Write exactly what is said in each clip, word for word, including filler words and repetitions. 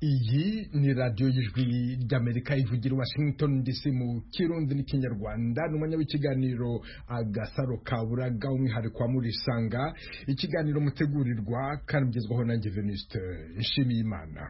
Iyi ni radio y'ijwi ry'Amerika ivugira Washington D C mu Kirundi n'ikinyarwanda n'umwanya w'ikiganiro Agasaro Kaburaga umwihariko wa Murisanga, ikiganiro mutegurirwa kandi mugezwaho na Venuste Nshimiyimana.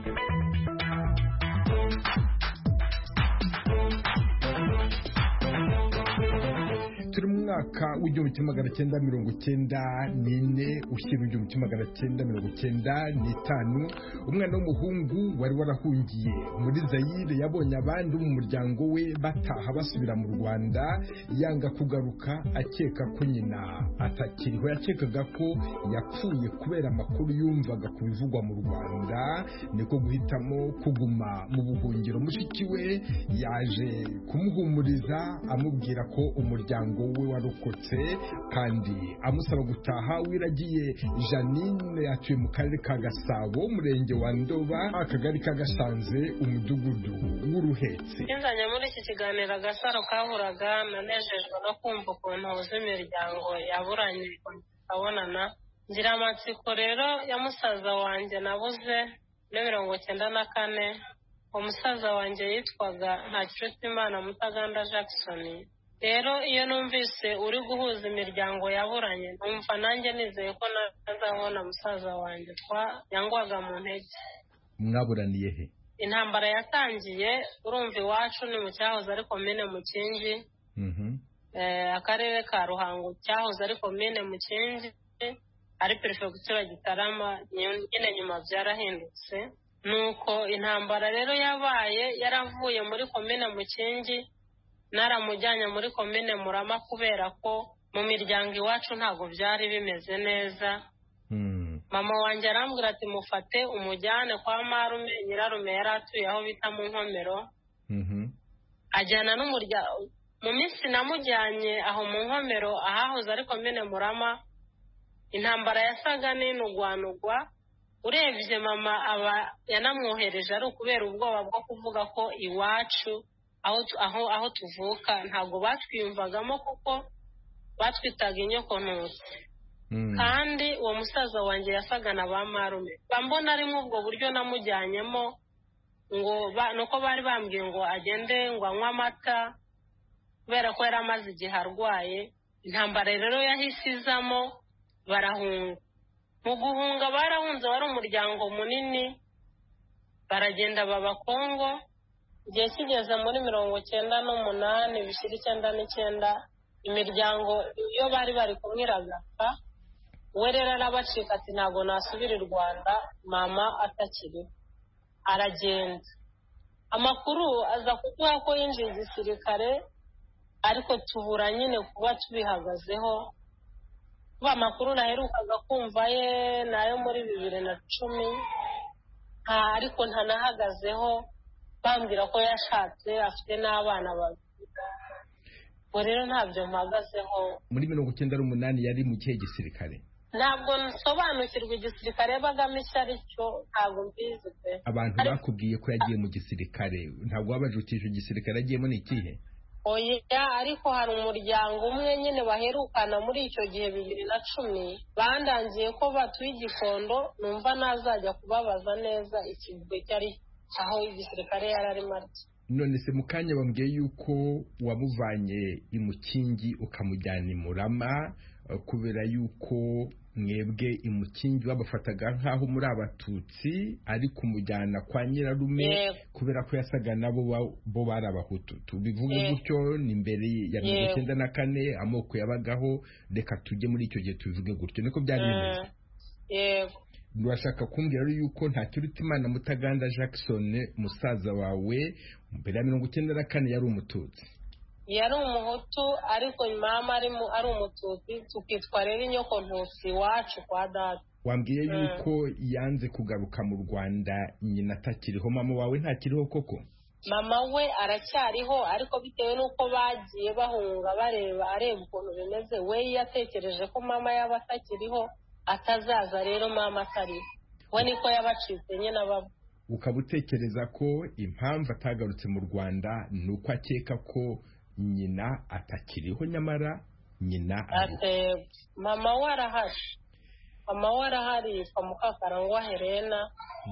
Turi mu mwaka w'igihumbi kimwe magana cyenda mirongo cyenda n'ine ushyira igihumbi kimwe magana cyenda mirongo cyenda n'itanu, umwana w'umuhungu wari warahungiye muri Zaire yabonye abandi mu muryango we bataha basubira mu Rwanda, yanga kugaruka akeka ko nyina atakiriho. Yakekaga ko yapfuye kubera amakuru yumvaga ku bivugwa mu Rwanda, niko guhitamo kuguma mu buhungiro. Mushiki we yaje kumuhumuriza amubwira ko umuryango we warokotse kandi amusaba gutaha. Wiragiye Janine atuye mu karere ka Gasabo, umurenge wa Ndoba, akagari ka Gasanze, umudugudu w'Uruhetse. Inzanya muri iki kiganiro Agasaro Kaburaga, nanejejwe no kumva ukuntu huza imiryango yaburanye abonana. Ngira amatsiko rero ya musaza wanjye nabuze muri mirongo cyenda na kane. Umusaza wanjye yitwaga Ntakirutimana Mutaganda Jackson. Rero iyo numvise uri guhuza imiryango yaburanye, numva nanjye nizeye ko nazabona musaza wanjye twa yangwaga mu ntege. Mwaburaniye he? Intambara yatangiye, urumva iwacu ni mu cyahoze ari komine Mukingi, mhm eh akarere ka Ruhango cyahoze ari komine Mukingi, ari perefegitura Gitarama, nyine nyuma byarahindutse. Nuko intambara rero yabaye yaravuye muri komine Mukingi naramujyanye muri komine Murama kubera ko mu miryango iwacu ntago byari bimeze neza. mm. Mama wanjye arambwira ati mufate umujyane kwa marume, nyirarume yari atuye aho bita mu Nkomero. mhm Ajyana n'umuryango. Mu minsi namujyanye aho mu Nkomero ahahoze ari komine Murama, intambara yasaga n'inugwanugwa. Urebye mama aba yanamwohereje ari ukubera ubwoba bwo kuvuga ko iwacu aho aho aho tuvuka ntago batwiyumvagamo kuko batwitaga inyoko ntutse. mm. Kandi uwo musaza wanjye yasaga na ba marume. Bambona ari mu ubwo buryo namujyanyemo ngo nuko bari bambwiye ngo agende ngo anywa amata kubera ko yari amaze igihe arwaye. Intambara rero yahisizamo barahunga. Mu guhunga barahunze, wari umuryango munini, baragenda baba Kongo. Igihe kigeze muri mirongo cyenda n'umunani bishyira icyenda n'icyenda, imiryango iyo bari bari kumwiragapfa, we rero arabacika ati ntabwo nasubira i Rwanda mama atakiriho. Aragenda. Amakuru aza kuvuga ko yinjiye igisirikare, ariko tubura nyine kuba tubihagazeho. Kuba amakuru naherukaga kumva ye nayo muri bibiri na cumi, ariko ntanahagazeho. Bambwira ko yashatse afite n'abana babiri. Ngo rero ntabyo mpagazeho. Muri mirongo cyenda n'umunani yari mu kihe gisirikare? Ntabwo nsobanukirwa igisirikare yabagamo icyo ari cyo, ntabwo mbizi pe. Abantu bakubwiye ko yagiye mu gisirikare, ntabwo wabajutije igisirikare agiyemo ni ikihe? Oya, ariko hari umuryango umwe nyine baherukana muri icyo gihe bibiri na cumi, bandangiye ko batuye Igikondo. Numva nazajya kubabaza neza ikigwe cyari aho igisirikare yararimo ati. None se mukanya bambwiye yuko wamuvanye i Mukingi ukamujyana i Murama, kubera yuko mwebwe i Mukingi babafataga nkaho muri abatutsi, ari kumujyana kwa nyirarume Yego. kubera ko yasaga nabo bo bari abahutu. Tubivuge Yego. gutyo, ni mbere ya Yego. mirongo cyenda na kane amoko yabagaho. Reka tujye muri icyo gihe tubivuge gutyo, niko byari bimeze. Mm. Yego. Ndashaka kumbwira yuko Ntakirutimana Mutaganda Jackson musaza wawe mbere ya mirongo cyenda na kane yari umututsi. Yari umuhutu, ariko mama ari mu ari umututsi, tukitwa rero inyoko ntutsi wacu kwa data. Wambwiye yuko yanze kugaruka mu Rwanda nyina atakiriho. Mama wawe ntakiriho koko? Mama we aracyariho, ariko bitewe nuko bagiye bahunga bareba areba ukuntu bimeze, we yatekereje ko mama yaba atakiriho atazaza, rero mama atari we niko yabacitse nyine ababo. Ukaba utekereza ko impamvu atagarutse mu Rwanda nuko akeka ko nyina atakiriho, nyamara nyina ari. Mama we arahari. Mama we arahari, yitwa Mukakarangwa Helena.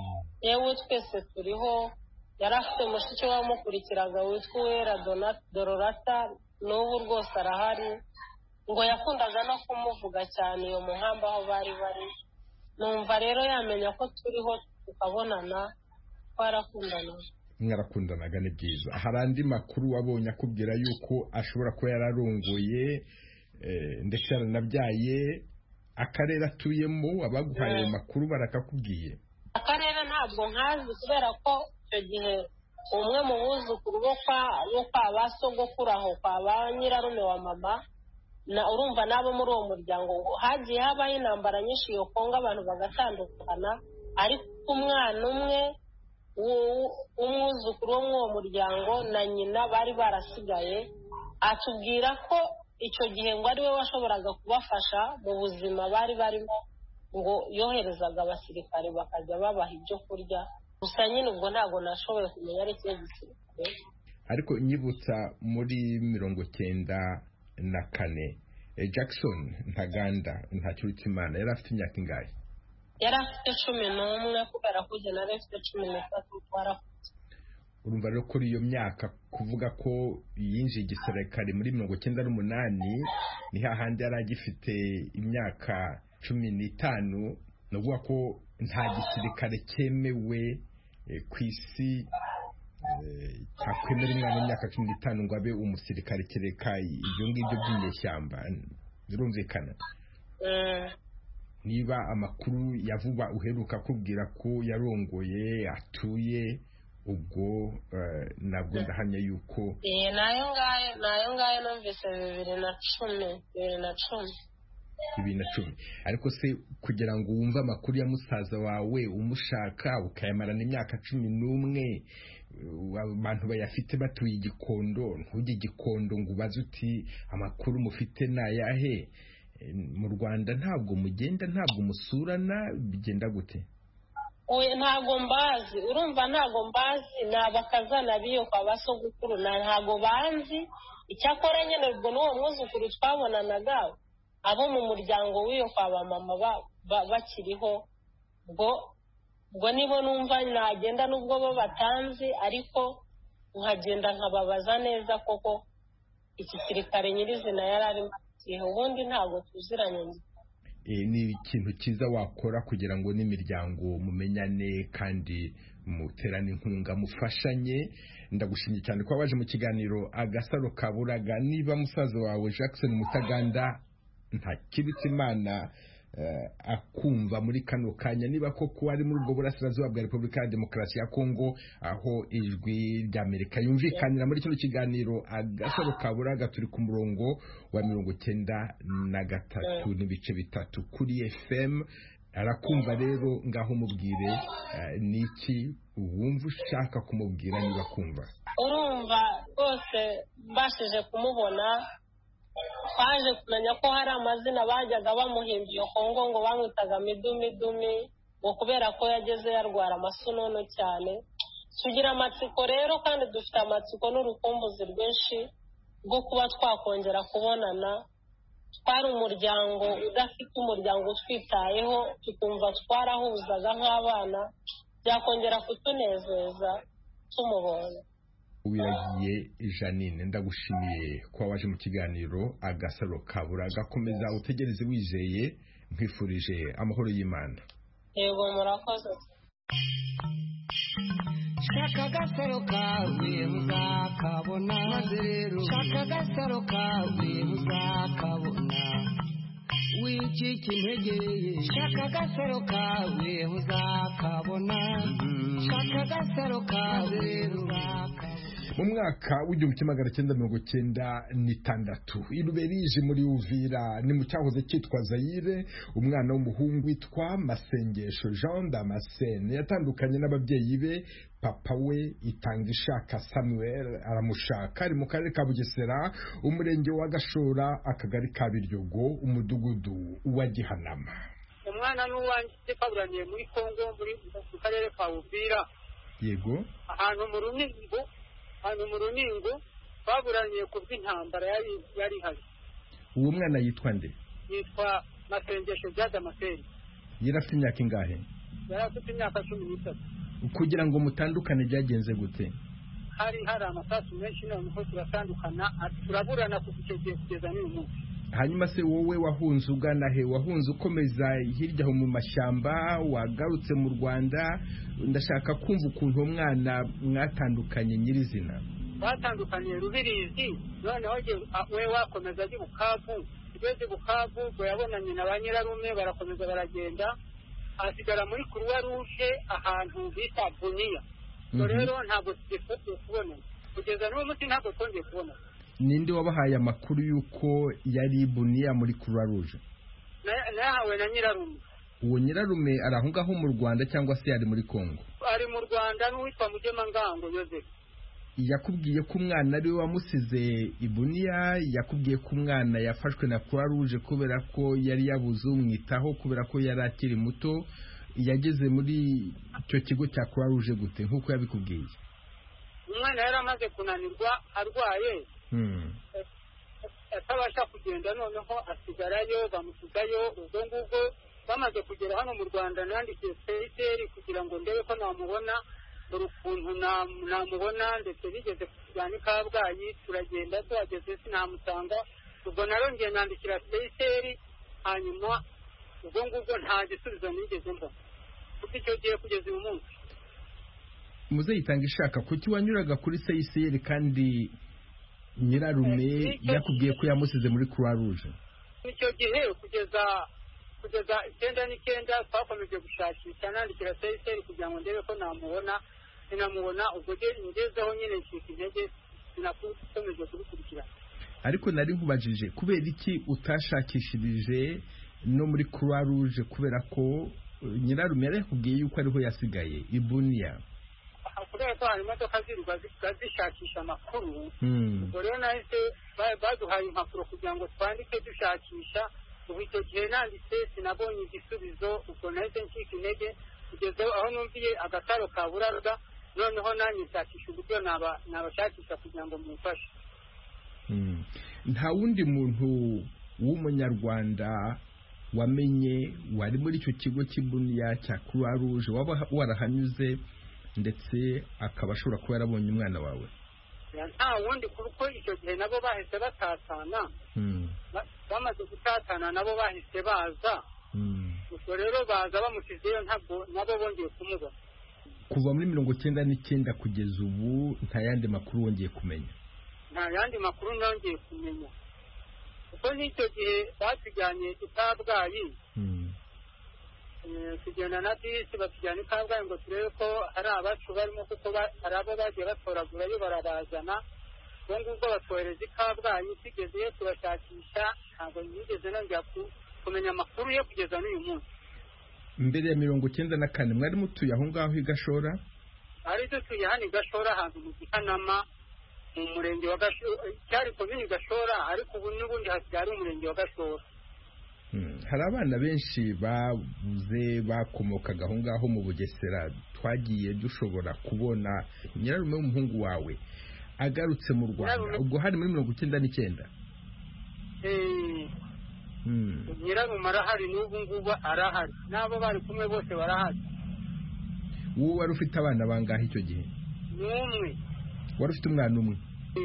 yewe twese turiho. Yari afite mushiki we wamukurikiraga witwa Uwera Dororata, n'ubu rwose arahari, ngo yakundaga no kumuvuga cyane iyo mu nkambi aho bari bari. Numva rero yamenya ko turiho tukabonana, twarakundana. Mwarakundanaga, ni byiza. Hari andi makuru wabonye akubwira yuko ashobora kuba yararongoye ndetse yaranabyaye? Akarere atuyemo abaguhaye ayo makuru barakakubwiye? Akarere ntabwo nkazi kubera ko icyo gihe umwe mu buzukuru bo kwa ba sogokuru aho kwa ba nyirarume wa mama, na urumva nabo muri uwo muryango hagiye habaho intambara nyinshi yo Kongo, abantu bagatandukana, ariko umwana umwe umwuzukuru wo muri uwo muryango na nyina bari barasigaye. Atubwira ko icyo gihe ngo ari we washoboraga kubafasha mu buzima bari barimo, ngo yoherezaga abasirikare bakajya babaha ibyo kurya. Gusa nyine ubwo ntabwo nashoboye kumenya ari ikihe gisirikare. Ariko nyibutsa muri mirongo cyenda na kane Jackson Ntaganda Ntakirutimana yari afite imyaka ingahe? Yari afite cumi n'umwe kubera ko jye nari afite cumi n'itatu twarakuze. Urumva rero kuri iyo myaka kuvuga ko yinjiye igisirikare muri mirongo cyenda n'umunani, ni hahandi yari agifite imyaka cumi n'itanu. Ni ukuvuga ko nta gisirikare cyemewe ku isi cyakwemera umwana w'imyaka cumi n'itanu ngo abe umusirikare, kereka ibyo ngibyo by'inyeshyamba. Birumvikana? Niba amakuru ya vuba uheruka kubwira ko yarongoye atuye, ubwo nabwo ndahamya yuko nayo ngayo nayo ngayo numvise bibiri na cumi bibiri na cumi bibiri na cumi. Ariko se kugira ngo wumve amakuru ya musaza wawe umushaka ukayamarana imyaka cumi n'umwe, abantu bayafite batuye igikondo, ntujye igikondo ngo ubaze uti amakuru mufite nayahe? Mu Rwanda ntabwo mugenda, ntabwo musurana, bigenda gute? Oya, ntabwo mbazi. Urumva ntabwo mbazi, ni abakazana biyo kwa basogokuru, ntabwo banzi. Icyakora nyine ubwo n'uwo mwuzukuru twabonanaga abo mu muryango w'iyo kwa ba mama bakiriho, ubwo ubwo nibo numva nagenda n'ubwo bo batanzi, ariko nkagenda nkababaza neza koko igisirikare nyirizina yari arimo. Ubundi ntabwo tuziranye. Ni ikintu cyiza wakora kugira ngo n'imiryango mumenyane kandi muterane inkunga, mufashanye. Ndagushimye cyane ko waje mu kiganiro Agasaro Kaburaga. Niba musaza wawe Jackson Mutaganda Ntakirutimana akumva muri kano kanya, niba koko ari muri ubwo burasirazuba bwa Repubulika ya Demokarasi ya Kongo, aho ijwi ry'Amerika yumvikanira muri kino kiganiro Agasaro Kaburaga, turi ku murongo wa mirongo cyenda na gatatu n'ibice bitatu kuri F M. Arakumva rero, ngaho mubwire niki wumva ushaka kumubwira niba kumva. Urumva rwose mbashije kumubona, twaje kumenya ko hari amazina bajyaga bamuhimba iyo Kongo ngo bamwitaga Midumidumi, ngo kubera ko yageze yarwara amasonono cyane. Tugira amatsiko rero, kandi dufite amatsiko n'urukumbuzi rwinshi rwo kuba twakongera kubonana. Twari umuryango udafite umuryango utwitayeho, tukumva twarahuzaga nk'abana, byakongera kutunezeza tumubonye. Uwiragiye Janine, ndagushimiye ko waje mu kiganiro Agasaro Kaburaga. Komeza utegereze wizeye, nkwifurije amahoro y'Imana. Yego, murakoze. Shaka Agasaro kawe muzakabona, shaka Agasaro kawe muzakabona, wicika intege, shaka Agasaro kawe muzakabona, shaka Agasaro kawe muzakabona. Mu mwaka w'igihumbi kimwe magana cyenda mirongo cyenda n'itandatu i Ruberizi muri Uvira, ni mu cyahoze cyitwa Zaire, umwana w'umuhungu witwa Masengesho Jean Damascene yatandukanye n'ababyeyi be. Papa we Itangishaka Samuel aramushaka, ari mu karere ka Bugesera, umurenge wa Gashora, akagari ka Biryogo, umudugudu wa Gihanama. Umwana n'uwanjye twaburaniye muri Kongo, muri mu karere ka Uvira. Yego, ahantu mu Runingo, ahantu mu Runingo baburaniye ku bw'intambara yari yari hari. Uwo mwana yitwa nde? Yitwa Masengesho Jean Damascene. Yari afite imyaka ingahe? Yari afite imyaka cumi n'itatu. kugira ngo mutandukane byagenze gute? hari hari amasasu menshi noneho turatandukana turaburana kuva icyo gihe kugeza n'uyu munsi. Hanyuma se wowe wahunze ugana he? Wahunze ukomeza hirya ho mu mashyamba, wagarutse mu Rwanda? Ndashaka kumva ukuntu umwana mwatandukanye nyirizina. Batandukanye Rubirizi, noneho we wakomeza ajya Bukavu. Igeze Bukavu ngo yabonanye na ba nyirarume barakomeza baragenda, asigara muri Croix Rouge ahantu bita Bunia. So rero ntabwo tugifite kubona kugeza n'uwo munsi ntabwo twongeye kubona. Ninde wabahaye amakuru yuko yari Bunia muri Croix Rouge? Nahawe na nyirarume. Uwo nyirarume ari aho ngaho mu Rwanda cyangwa se ari muri Kongo? Ari mu Rwanda n'uwitwa Mugema Ngango Joseph. Yakubwiye ko umwana ari we wamusize i Bunia? Yakubwiye ko umwana yafashwe na Croix Rouge kubera ko yari yabuze umwitaho kubera ko yari akiri muto? Yageze muri icyo kigo cya Croix Rouge gute nk'uko yabikubwiye? Umwana yari amaze kunanirwa arwaye, atabasha kugenda, noneho asigarayo, bamusigayo. Ubwo ngubwo bamaze kugera hano mu Rwanda nandikiye Seyiteri kugira ngo ndebe ko namubona, dore ukuntu namubona, ndetse bigeze kujyana i Kabgayi turagenda, tuhageze sinamusanga. Ubwo narongeye nandikira Seyiteri, hanyuma ubwo ngubwo nta gisubizo nigeze mbona kuko icyo gihe kugeza uyu munsi. Muze yitanga ishaka kuki wanyuraga kuri Seyiteri kandi nyirarume yakubwiye ko yamusize muri Croix Rouge? Icyo gihe kugeza kugeza icyenda n'icyenda twakomeje gushakisha, nandikira Seyiteri kugira ngo ndebe ko namubona, sinamubona. Ubwo ngezeho nyine ncika intege, sinakomeje kubikurikira. Ariko nari nkubajije kubera iki utashakishirije no muri Croix Rouge, kubera ko nyirarume yari yakubwiye yuko ariho yasigaye i Bunia? Kubera ko hari imodoka zirirwa zishakisha amakuru. Ubwo rero nahise baduhaye impapuro kugira ngo twandike dushakisha. Ubu icyo gihe nanditse sinabonye igisubizo, ubwo nahise ncika intege kugeza aho numviye agataro ka Buraruga, noneho nanjye nshakisha uburyo nabashakisha kugira ngo mumfashe. Nta wundi muntu w'umunyarwanda wamenye wari muri icyo kigo cy'Ibunia cya Croix Rouge waba warahanyuze ndetse akaba ashobora kuba yarabonye umwana wawe? Nta wundi, kuko icyo gihe nabo bahise batatana. Bamaze gutatana nabo bahise baza. Ubwo rero baza bamusizeyo, ntabwo nabo bongeye kumubona. Kuva muri mirongo icyenda n'icyenda kugeza ubu nta yandi makuru wongeye kumenya? Nta yandi makuru nongeye kumenya, kuko n'icyo gihe batujyanye i Kabgayi. Tugenda na bisi batujyana i Kabgayi ngo turebe ko hari abacu barimo, kuko hari abo bagiye batoragurayo barabazana. Ubwo ngubwo batwohereza i Kabgayi, tugezeyo turashakisha, ntabwo nigeze nongera kumenya amakuru ye kugeza n'uyu munsi. Mbere ya mirongo icyenda na kane mwari mutuye aho ngaho i Gashora? Ari dutuye hano i Gashora, ahantu mu Gihanama, mu murenge wa Gashora. Cyari komini Gashora, ariko ubu n'ubundi hasigaye ari umurenge wa Gashora. Hari abana benshi babuze bakomokaga aho ngaho mu Bugesera twagiye dushobora kubona. Nyirarume w'umuhungu wawe agarutse mu Rwanda ubwo hari muri mirongo icyenda n'icyenda? Nyirarume arahari, n'ubu ngubu arahari, n'abo bari kumwe bose barahari. Wowe wari ufite abana bangahe icyo gihe? N'umwe. Wari ufite umwana umwe?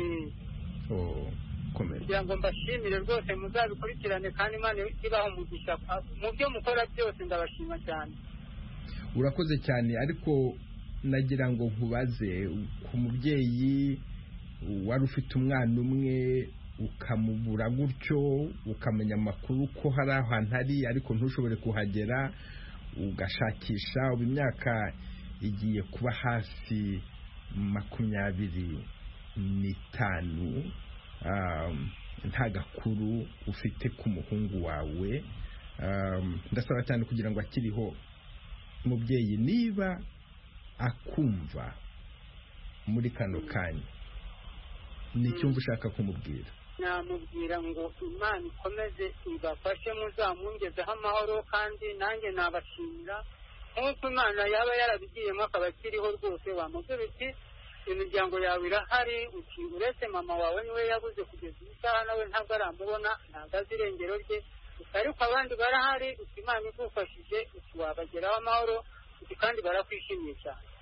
kugira ngo mbashimire rwose, muzabikurikirane kandi Imana ibaho umugisha mu byo mukora byose. Ndabashima cyane. Urakoze cyane. Ariko nagira ngo nkubaze ku mubyeyi wari ufite umwana umwe ukamubura gutyo, ukamenya amakuru ko hari ahantu hari ariko ntushobore kuhagera, ugashakisha. Ubu imyaka igiye kuba hafi makumyabiri n'itanu nta gakuru ufite ku muhungu wawe. Ndasaba cyane kugira ngo akiriho umubyeyi niba akumva muri kano kanya, ni icyumva ushaka kumubwira? Namubwira ngo Imana ikomeze ibafashe, muzamungezeho amahoro, kandi nanjye nabashimira nk'uko Imana yaba yarabigiyemo akaba akiriho rwose. Wamubwira uti imiryango yawe irahari, uti uretse mama wawe niwe yabuze kugeza iyi saha, nawe ntabwo aramubona, ntabwo azi irengero rye, ariko abandi barahari, uti Imana igufashije, uti wabageraho amahoro, uti kandi barakwishimiye cyane.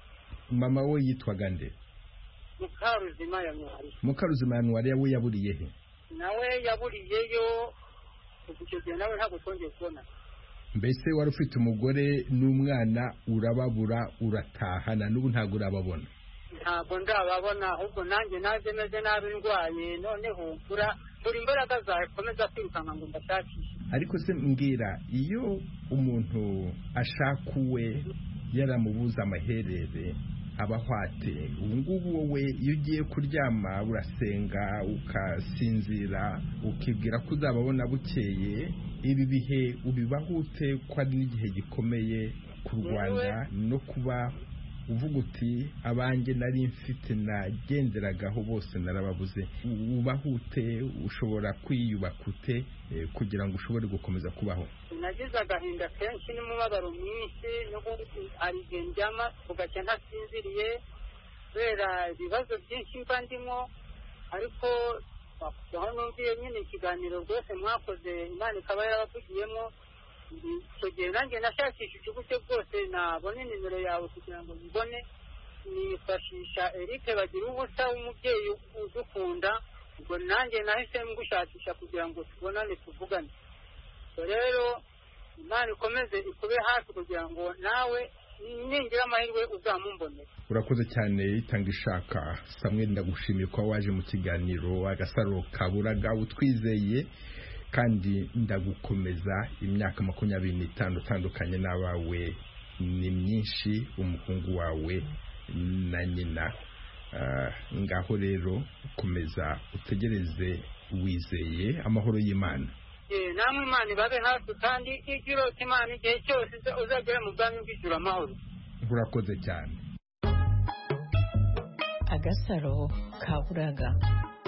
mama we yitwaga nde? Mukaruzima ya Ntwari. Mukaruzima ya Ntwari we yaburiye he? Nawe yaburiyeyo icyo gihe nawe ntabwo twongeye kubona. Mbese wari ufite umugore n'umwana urababura uratahana n'ubu ntabwo urababona? Ntabwo ndababona, ahubwo nanjye naje meze nabi ndwaye, noneho ura buri imbaraga zawe komeza kwirukanka ngo mbashakishe. Ariko se mbwira, iyo umuntu ashaka uwe yaramubuza amaherere abahwate, ubu ngubu wowe iyo ugiye kuryama urasenga ukasinzira ukibwira ko uzababona bukeye, ibi bihe ubibahute ko ari n'igihe gikomeye ku Rwanda no kuba uvuga uti abanjye nari mfite nagenderagaho bose narababuze, ubahute ushobora kwiyubaka ute kugira ngo ushobore gukomeza kubaho? Nagize agahinda kenshi n'umubabaro mwinshi, n'ubundi hari igihe ndyama ugacya ntasinziriye kubera ibibazo byinshi mba ndimo, ariko aho numviye nyine ikiganiro rwose mwakoze Imana ikaba yarabavugiyemo, icyo gihe nanjye nashakishije uburyo bwose nabone nimero yawe kugira ngo mbone, nifashisha Eric bagira ubusa w'umubyeyi udukunda, ubwo nanjye nahise ngushakisha kugira ngo tubonane tuvugane. Rero Imana ikomeze ikube hafi kugira ngo nawe ningira amahirwe uzamumbonera. Urakoze cyane Itanga Ishaka Samuel, ndagushimiye ko waje mu kiganiro Agasaro Kaburaga utwizeye, kandi ndagukomeza imyaka makumyabiri n'itanu utandukanye n'abawe ni myinshi, umuhungu wawe na nyina. Uh, ngaho rero ukomeza utegereze wizeye amahoro y'Imana. Eh, namwe Imana ibabe hafi, kandi igiro Imana igihe cyose uzagera mu bwami bw'ijuru amahoro. Urakoze cyane. Agasaro Kaburaga.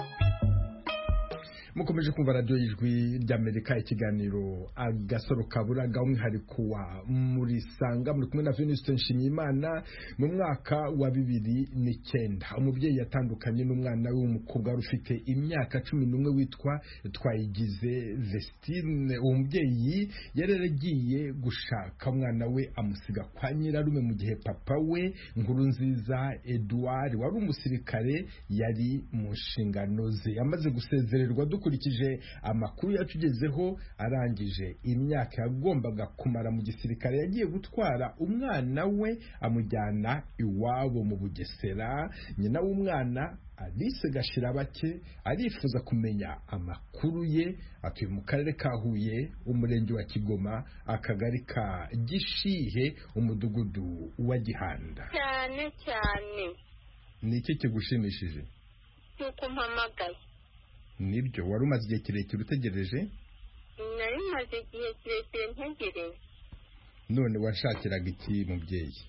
Mukomeje kumva radio y'Ijwi ry'Amerika, ikiganiro Agasaro Kaburaga, umwihariko wa Murisanga, muri kumwe na Venuste Nshimiyimana. Mu mwaka wa bibiri n'icyenda umubyeyi yatandukanye n'umwana w'umukobwa ufite imyaka cumi n'umwe witwa Twayigize Vestine. Uwo mubyeyi yararagiye gushaka umwana we amusiga kwa nyirarume, mu gihe papa we Nkurunziza Edouard wari umusirikare yari mu nshingano ze. Amaze gusezererwa dukurikije amakuru yacugezeho, arangije imyaka yagombaga kumara mu gisirikare, yagiye gutwara umwana we amujyana iwabo mu Bugesera. Nyina w'umwana Alice Gashirabake arifuza kumenya amakuru ye. Atuye mu karere ka Huye, umurenge wa Kigoma, akagari ka Gishihe, umudugudu wa Gihanda. Cyane cyane. Ni iki kigushimishije? Nuko mpamagaye. Nibyo, wari umaze igihe kirekire utegereje? Nari maze igihe kirekire ntegereje. None washakiraga iki mubyeyi?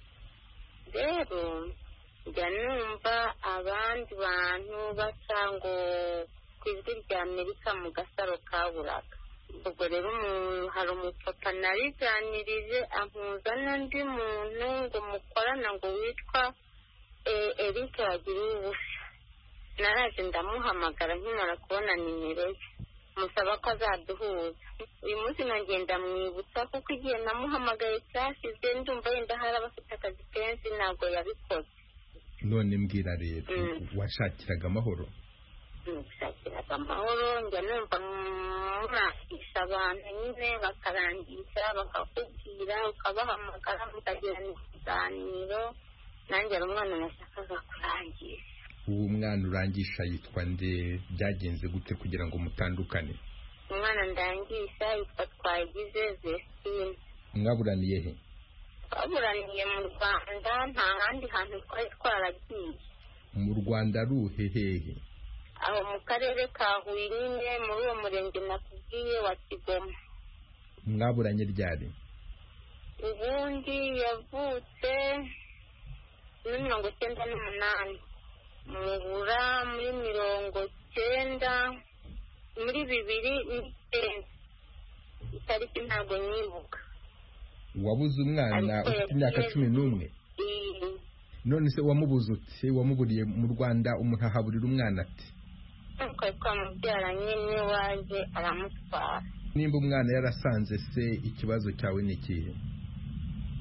Rero njya numva abandi bantu basa ngo ku Ijwi ry'Amerika mu Gasaro Kaburaga. Ubwo rero hari umupapa nariganirije ampuza n'undi muntu ngo mukorana ngo witwa Eric bagira ubusa. Naraje ndamuhamagara nkimara kubona nimero ye, musaba ko azaduhuza. Uyu munsi nagenda mwibutsa kuko igihe namuhamagaye cyashize, ndumva yenda hari abafite akazi kenshi ntabwo yabikoze. None mbwira rero, washakiraga amahoro? Nshakiraga amahoro, njya numva murangisha abantu nyine bakarangisha bakakubwira, ukabahamagara mukagirana ikiganiro. Nanjye ari umwana nashakaga kurangisha. Uwo mwana urangisha yitwa nde? Byagenze gute kugira ngo mutandukane? Umwana ndangisha yitwa Twayigize Vestine. Mwaburaniye he? Twaburaniye mu Rwanda, nta handi hantu twari twaragiye. Mu Rwanda ruhe hehe? Aho mu karere ka Huye nyine, muri uwo murenge nakubwiye wa Kigoma. Mwaburanye ryari? Ubundi yavutse muri mirongo cyenda n'umunani, mubura muri mirongo cyenda muri bibiri n'icyenda. Itariki ntabwo nyibuka. Wabuze umwana ufite imyaka cumi n'umwe? None se wamubuze ute? Wamuburiye mu Rwanda, umuntu ahaburira umwana ati? Twari twamubyaranye niwe waje aramutwara. Nimba umwana yarasanze se, ikibazo cyawe ni ikihe?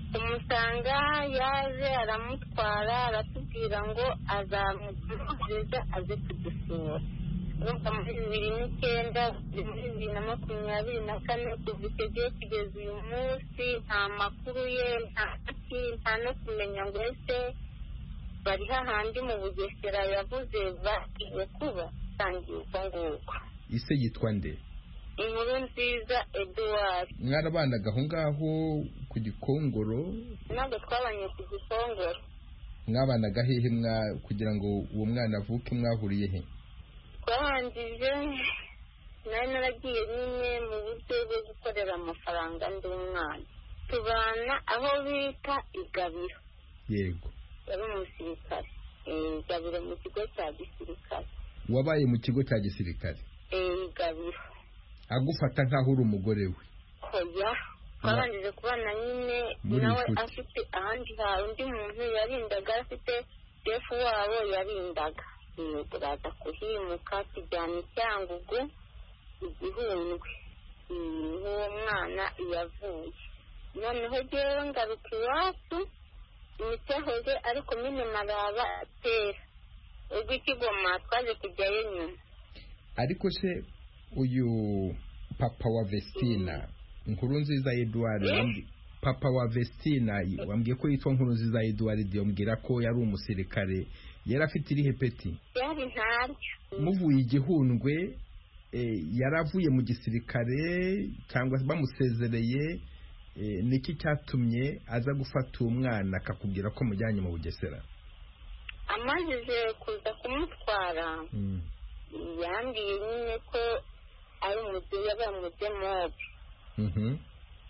umusanga yaje aramutwara aratubwira ngo azamugeza aze kudusura urumva muri bibiri n'icyenda muri bibiri na makumyabiri na kane kuva icyo gihe kugeza uyu munsi nta makuru ye nta ki nta no kumenya ngo ese bari hahandi mu Bugesera yavuze bagiye kuba tangiye uko nguko. Ise yitwa nde? Inkuru nziza Edouard. Mwarabanaga aho ngaho ku Gikongoro? Ntabwo twabanye ku Gikongoro. Mwabanaga hehe mwa kugira ngo uwo mwana avuke mwahuriye he? Twahanjije nari naragiye nyine mu buryo bwo gukorera amafaranga ndi umwana. Tubana aho bita Igabiro. Yego. Yari umusirikare. Igabiro mu kigo cya gisirikare. Wabaye mu kigo cya gisirikare? Igabiro. Agufata nkaho uri umugore we? Oya. Twabanjije kubana nyine nawe afite ahandi hari undi muntu yarindaga afite defu wabo yarindaga. Turaza kuhimuka tujyana Cyangugu Igihundwe. Uwo mwana yavuye. Noneho jyewe ngaruka iwacu imitehoze ariko mine maraba atera. Ubwo Ikigoma twaje kujyayo nyuma. Ariko se uyu papa wa Vestina Nkuru nziza Edouard eh? Papa wa Vestina wambwiye ko yitwa Nkuru nziza Edouard yambwira ko yari umusirikare yari afite irihe peti? Yari ntaryo. Muvuye Igihundwe eh, yaravuye mu gisirikare cyangwa bamusezereye eh, niki cyatumye aza gufata umwana akakubwira ko mujyanye mu Bugesera? Amajije kuza kumutwara mm. yambwiye nyine ko ari umubyeyi yabamudemobe. Mhm.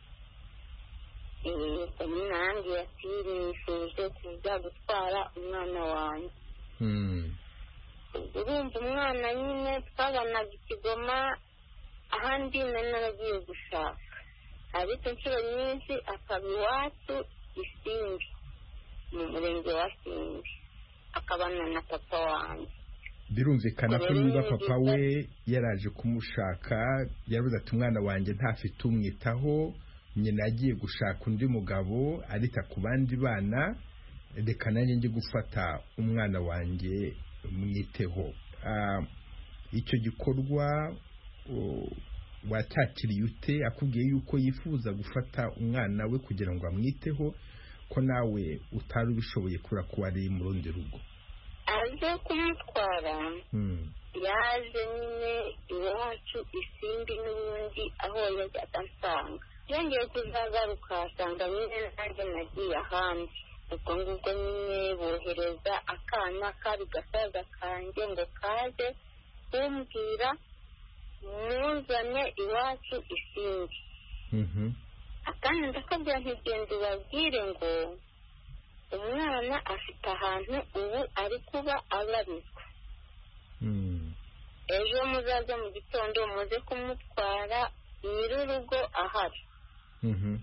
Eh, nanjye yasirishije kuza gutwara umwana wanjye. Mhm. Urumva umwana nyine twabanaga Ikigoma ahandi nari naragiye gushaka. Ariko inshuro nyinshi akaba iwacu Isimbi mu murenge wa Simbi akabana na papa wanjye. Birumvikana ko niba papa we yaraje kumushaka yaravuze ati umwana wanjye ntafite umwitaho, nyina yagiye gushaka undi mugabo arita ku bandi bana, reka nanjye njye gufata umwana wanjye mwiteho. Icyo gikorwa wacyakiriye ute? Akubwiye yuko yifuza gufata umwana we kugira ngo amwiteho, ko nawe utari ubishoboye kura ko ari mu rundi rugo? Aje kumutwara yaje nyine iwacu Isimbi n'ubundi aho yajyaga ansanga. Yongeye kuzagaruka asanga nyine nanjye nagiye ahandi. Ubwo ngubwo nyine bohereza akana kari gasaza kanjye ngo kaze kumbwira muzane iwacu Isimbi. Mhm. Akana ndakabwira ntigende ubabwire ngo umwana afite ahantu ubu ari kuba abarizwa. Mm. Ejo muzaza mu gitondo muze kumutwara nyir'urugo ahari. Mhm.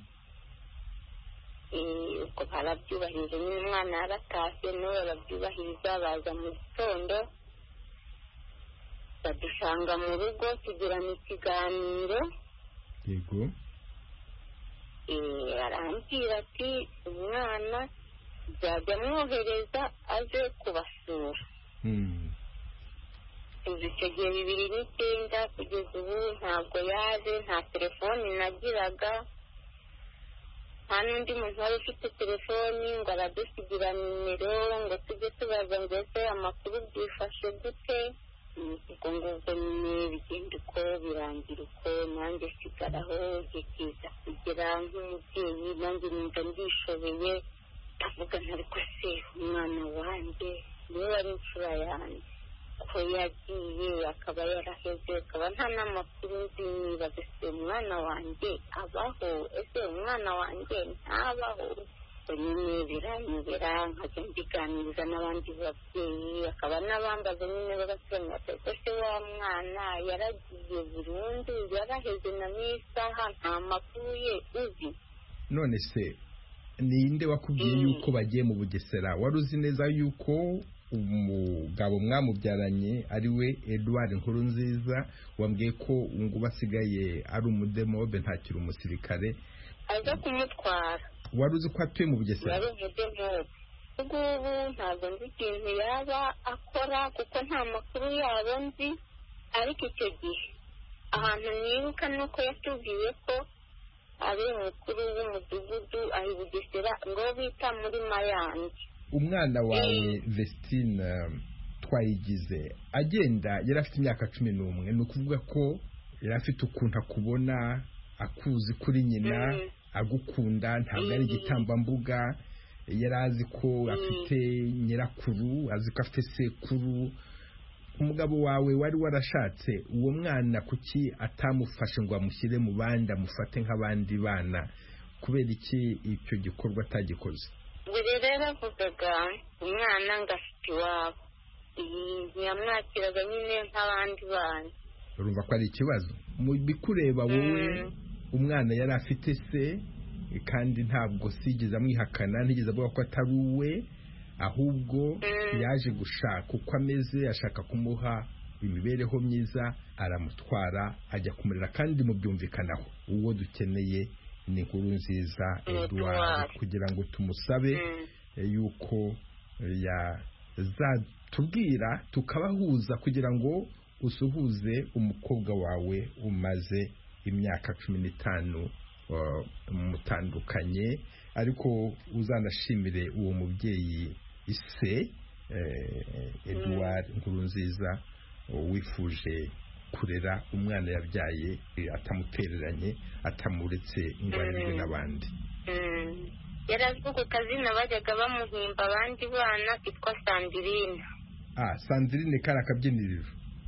Eh, uko barabyubahiriza nyine umwana yaratashye nawe barabyubahiriza baza mu gitondo badusanga mu rugo tugirana ikiganiro. Yego. Eh, arambwira ati umwana byajya mwohereza aje kubasura. Mm. Uzi icyo gihe bibiri n'icyenda kugeza ubu ntabwo yaje, nta telefoni nagiraga, nta n'undi muntu wari ufite telefoni ngo aradusigira nimero ngo tujye tubaza ngo ese amakuru byifashe gute. Ubwo ngubwo nyine bigenda uko birangira uko nanjye sigaraho igihe kiza kugera nk'umubyeyi nanjye numva ndishoboye ndavuga ntariko se umwana wanjye niwe wari imfura yanjye ko yagiye akaba yaraheze akaba nta n'amakuru nzi nibaza se umwana wanjye abaho ese umwana wanjye ntabaho. Nyine biranyobera nkajya mbiganiriza n'abandi babyeyi akaba n'abambaza nyine bagasobanura ati ese wa mwana yaragiye burundu yaraheze na n'isaha nta makuru ye uzi. None se ninde wakubwiye yuko bagiye mu Bugesera? Wari uzi neza yuko umugabo mwamubyaranye ari we Edouard Nkuru nziza? Wambwiye ko ngo basigaye ari umudemobe ntakiri umusirikare. Aza kumutwara. wari uzi ko atuye mu Bugesera? nari umudemobe ubwo ubu ntabwo nzi ikintu yaba akora kuko nta makuru yabo nzi, ariko icyo gihe ahantu nibuka ni uko yatubwiye ko ari umukuru w'umudugudu aho i Bugesera ngo bita muri Mayange. Umwana wawe Vestine Twayigize agenda yari afite imyaka cumi n'umwe, ni ukuvuga ko yari afite ukuntu akubona, akuzi kuri nyina, agukunda, ntabwo ari igitambambuga, yari azi ko afite nyirakuru, azi ko afite sekuru. Umugabo wawe wari warashatse, uwo mwana kuki atamufashe ngo amushyire mu bandi, amufate nk'abandi bana? Kubera iki icyo gikorwa atagikoze? buri rero avugaga umwana ngo afite iwabo, ntiyamwakiraga nyine nk'abandi bana. Urumva ko ari ikibazo mu bikureba wowe. Umwana yari afite se kandi ntabwo sigeze amwihakana, ntigeze avuga ko atari uwe, ahubwo yaje gushaka uko ameze, ashaka kumuha imibereho myiza, aramutwara ajya kumurera kandi mubyumvikanaho. Uwo dukeneye ni Nkurunziza Edouard kugira ngo tumusabe yuko yazatubwira tukabahuza kugira ngo usuhuze umukobwa wawe umaze imyaka cumi n'itanu mutandukanye, ariko uzanashimire uwo mubyeyi ise Edouard Nkurunziza wifuje kurera umwana yabyaye atamutereranye, atamuretse ngo arerwe n'abandi. yari azwi ku kazina bajyaga bamuhimba abandi bana kitwa Sandrine. Ah, Sandrine kari akabyiniriro.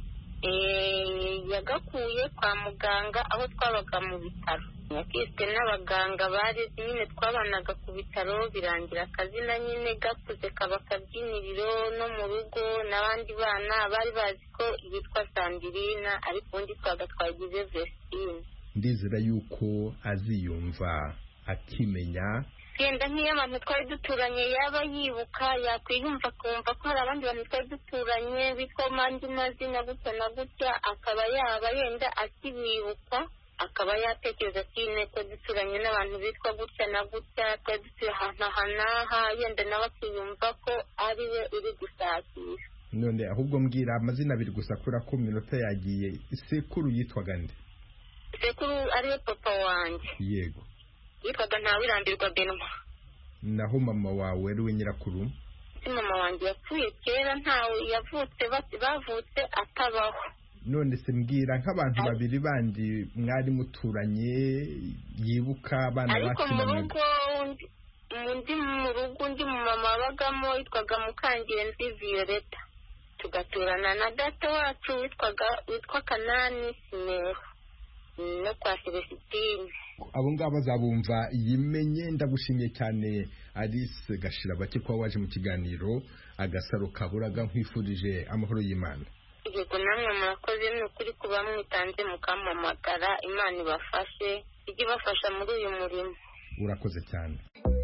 Yagakuye kwa muganga aho twabaga mu bitaro, yakiswe n'abaganga bari nyine twabanaga ku bitaro, birangira akazina nyine gakuze kaba akabyiniriro no mu rugo, n'abandi bana bari bazi ko yitwa Sandrine, ariko undi twaga twagize Vestine. Ndizera yuko aziyumva akimenya, genda nk'iyo abantu twari duturanye yaba yibuka, yakwiyumva kumva ko hari abandi bantu twari duturanye bitwa andi mazina gutya na gutya, akaba yaba yenda akibibuka, akaba yatekereza ati ko duturanye n'abantu bitwa gutya na gutya, twari dutuye ahantu aha n'aha, yenda nawe akiyumva ko ari we uri gusakisha. None ahubwo mbwira amazina abiri gusa kubera ko minota yagiye. Sekuru yitwaga nde? Sekuru ariwe papa wanjye. Yego. Yitwaga Ntawirambirwa Benwa. Naho mama wawe ari we nyirakuru? Mama wanjye yapfuye kera, ntawe yavutse bavutse atabaho. None se mbwira nk'abantu babiri bandi mwari muturanye yibuka abana bakinanaga. Ariko mu rugo undi mu rugo undi mu mama wabagamo yitwaga Mukangenzi Violeta, tugaturana na data wacu witwaga witwa Kanani Simeho no kwa Celestine. Abo ngabo bazabumva yimenye. Ndagushimiye cyane Alice Gashira bake kwa waje mu kiganiro Agasaro Kaburaga, nkwifurije amahoro y'Imana. Yego namwe murakoze, ni ukuri kuba mwitanze mukamamagara, Imana ibafashe ijye ibafasha muri uyu murimo. Urakoze cyane.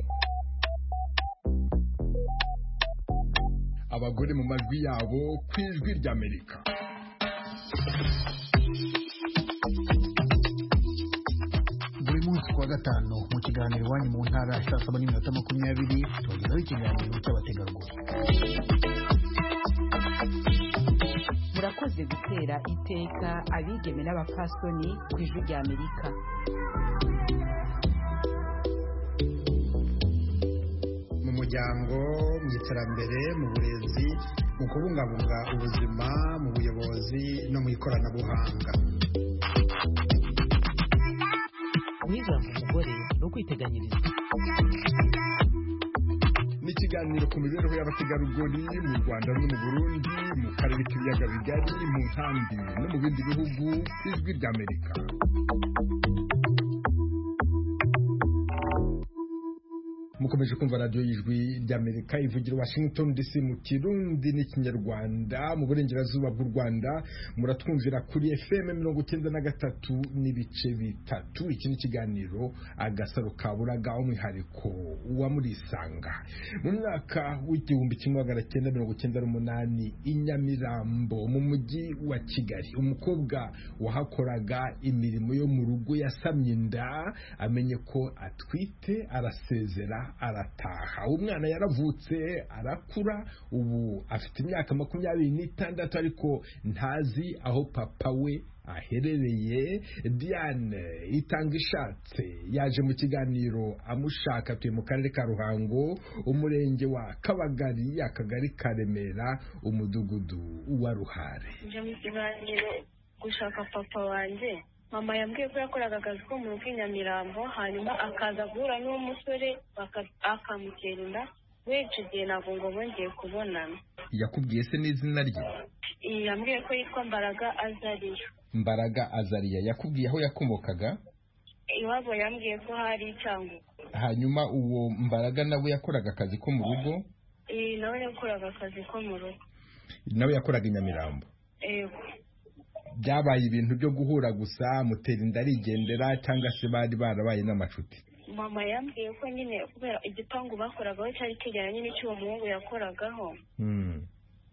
Abagore mu majwi yabo ku ijwi ry'Amerika. Buri munsi kuwa gatanu mu kiganiro Iwanyu mu Ntara saa saba n'iminota makumyabiri tugezaho ikiganiro cy'abategarugori. Murakoze gutera iteka abigeme n'abapfasoni ku ijwi ry'Amerika. Mu muryango, mu iterambere, mu burezi, mu kubungabunga ubuzima, mu buyobozi no mu ikoranabuhanga. Guhizanga umugore no kwiteganyiriza. Ni ikiganiro ku mibereho y'abategarugori mu Rwanda no mu Burundi, mu karere k'ibiyaga bigari, mu nkambi no mu bindi bihugu. Ijwi ry'Amerika. mukomeje kumva radiyo y'ijwi ry'Amerika ivugira Washington D C mu Kirundi n'ikinyarwanda. Mu burengerazuba bw'u Rwanda muratwumvira kuri F M mirongo icyenda na gatatu n'ibice bitatu. Iki ni ikiganiro Agasaro Kaburaga, umwihariko wa Murisanga. Mu mwaka w'igihumbi kimwe magana cyenda mirongo icyenda n'umunani i Nyamirambo mu mujyi wa Kigali, umukobwa wahakoraga imirimo yo mu rugo yasamye inda, amenye ko atwite, arasezera, arataha. Umwana yaravutse arakura, ubu afite imyaka makumyabiri n'itandatu, ariko ntazi aho papa we aherereye. Diane Itanga Ishatse yaje mu kiganiro amushaka. Tuye mu karere ka Ruhango, umurenge wa Kabagari, akagari ka Remera, umudugudu wa Ruhare. nje mu kiganiro gushaka papa wanjye. Mama yambwiye ko yakoraga akazi ko mu rugo i Nyamirambo, hanyuma akaza guhura n'umusore akamutera inda. W'icyo gihe ntabwo ngo bongeye kubonana. Yakubwiye se n'izina rye? Yambwiye ko yitwa Mbaraga Azariya. Mbaraga Azariya. Yakubwiye aho yakomokaga? Iwabo yambwiye ko hari Icyangugu. Hanyuma uwo Mbaraga nawe yakoraga akazi ko mu rugo? Eh, nawe yakoraga akazi ko mu rugo. Nawe yakoraga i Nyamirambo? Yego. Byabaye ibintu byo guhura gusa, mutera inda arigendera, cyangwa se bari barabaye n'amacuti? Mama yambwiye ko nyine kubera igipangu bakoragaho cyari kegeranye n'icyo uwo muhungu yakoragaho. Mm.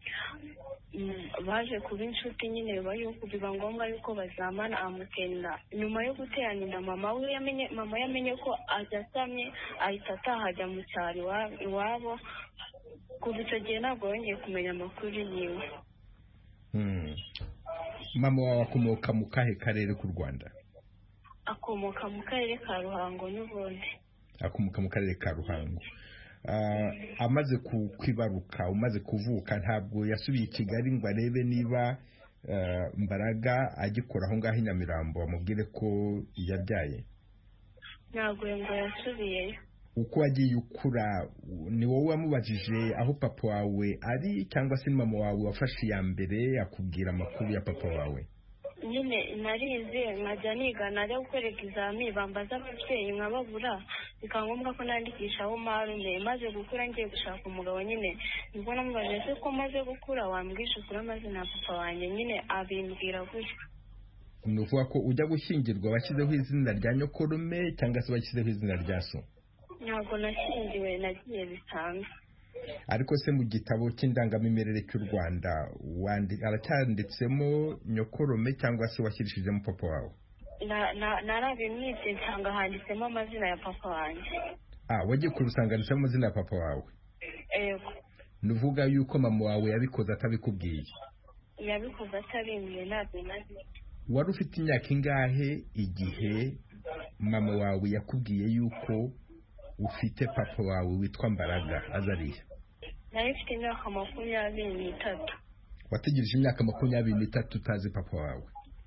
Baje kuba inshuti nyine, yuko biba ngombwa yuko bazamana, amutenda. Nyuma yo guterana inda, mama we yamenye mama yamenye ko azasamye, ahita ataha ajya mu cyaro iwabo. Kuva icyo gihe ntabwo yongeye kumenya amakuru yiwe. Mm. Mama wawe akomoka mu kahe karere k'u Rwanda? Akomoka mu karere ka Ruhango n'ubundi. Akomoka mu karere ka Ruhango. Uh, amaze kwibaruka, umaze kuvuka, ntabwo yasubiye i Kigali ngo arebe niba uh, Mbaraga agikora aho ngaho i Nyamirambo amubwire ko yabyaye? Ntabwo ngo yasubiyeyo. Uko wagiye ukura, ni wowe wamubajije aho papa wawe ari, cyangwa se mama wawe wafashe iya mbere akubwira amakuru ya papa wawe? Nyine narize nkajya niga, najya gukora egizami, bambaza ababyeyi nkababura, bikaba ngombwa ko nandikisha aho marume. Maze gukura ngiye gushaka umugabo, nyine nibwo namubajije se ko maze gukura wambwisha ukuri amazina ya papa wanjye, nyine abimbwira gutyo. Ni ukuvuga ko ujya gushyingirwa washyizeho izina rya nyokorume cyangwa se washyizeho izina rya so? Ntabwo nashyingiwe, nagiye bisanzwe. Ariko se mu gitabo cy'indangamimerere cy'u Rwanda aracyanditsemo nyokorome cyangwa se washyirishijemo papa wawe? Narabimwise nsanga handitsemo amazina ya papa wanjye. Ah, wagiye kurusanganisamo amazina ya papa wawe? Yego. Nuvuga yuko mama wawe yabikoze atabikubwiye? Yabikoze atabimbwiye, ntabwo nazi. Wari ufite imyaka ingahe igihe mama wawe yakubwiye yuko ufite papa wawe witwa Mbaraga Azariya? Nari mfite imyaka makumyabiri n'itatu. Wategereje imyaka makumyabiri n'itatu utazi papa wawe?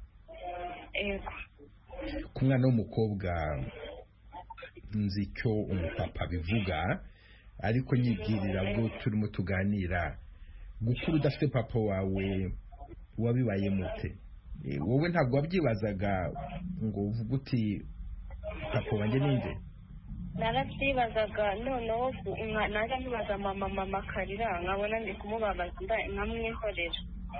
Yego. Ku mwana w'umukobwa nzi icyo umupapa bivuga, ariko nyibwirira bwo turimo tuganira, gukura udafite papa wawe wabibaye mute? Wowe ntabwo wabyibazaga ngo uvuge uti papa wanjye ninde? Narabyibazaga, noneho naza nkibaza mama mama akarira, nkabona ndi kumubabaza nkamwihorera.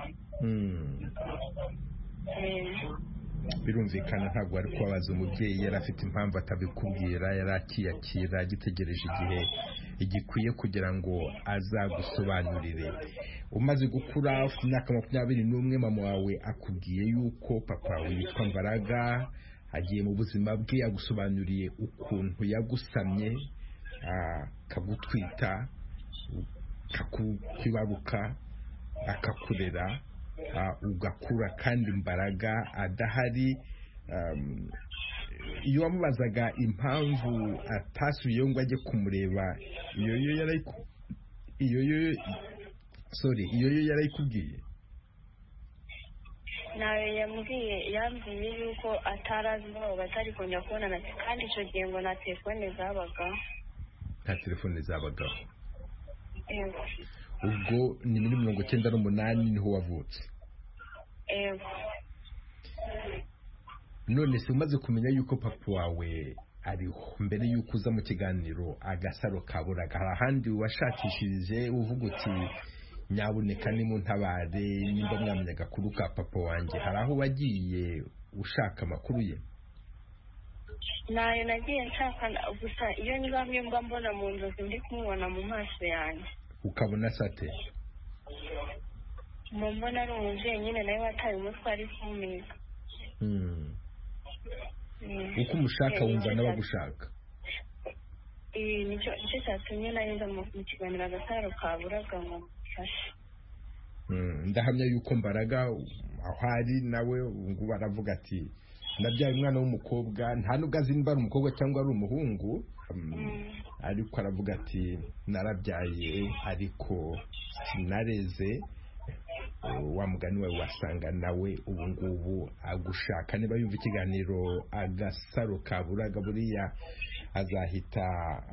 Birumvikana ntabwo ari kubabaza umubyeyi, yari afite impamvu atabikubwira, yari akiyakira agitegereje igihe igikwiye kugira ngo azagusobanurire. Umaze gukura ufite imyaka makumyabiri n'umwe, mama wawe akubwiye yuko papa wawe yitwa Mbaraga, agiye mu buzima bwe, agusobanuriye ukuntu yagusamye, akagutwita, akakwibaruka, akakurera, ugakura kandi Mbaraga adahari. Iyo wamubazaga impamvu atasubiyeyo ngo ajye kumureba, iyo yo yarayiku iyo yo sorry iyo yo yarayikubwiye? Nawe yambwiye yambwiye yuko atarazi aho batari kongera kubonana, kandi icyo gihe ngo nta telefone zabagaho. Nta telefone zabagaho? Yego. Ubwo ni muri mirongo icyenda n'umunani niho wavutse? Yego. None se umaze kumenya yuko papa wawe ariho. Mbere y'uko uza mu kiganiro Agasaro Kaburaga, hari ahandi washakishirije uvuga uti nyabuneka nimuntabare nimba mwamenya agakuru ka papa wanjye? Hari aho wagiye ushaka amakuru ye? nayo nagiye nshaka, gusa iyo nzamye mba mbona mu nzozi ndi kumubona mu maso yanjye. Ukabona sate? mu mbona ari umubyeyi nyine nawe wataye umutwe ari kumwiga. uko umushaka wumva n'abagushaka? nicyo cyatumye naheza mu kiganiro Agasaro Kaburaga ngo mufashe. Ndahamya yuko Mbaraga aho ari nawe ngo baravuga ati nabyaye umwana w'umukobwa, nta nubwo azi niba ari umukobwa cyangwa ari umuhungu, ariko aravuga ati narabyaye ariko sinareze. Wa mugani wawe wasanga nawe ubu ngubu agushaka. Niba yumva ikiganiro Agasaro Kaburaga buriya azahita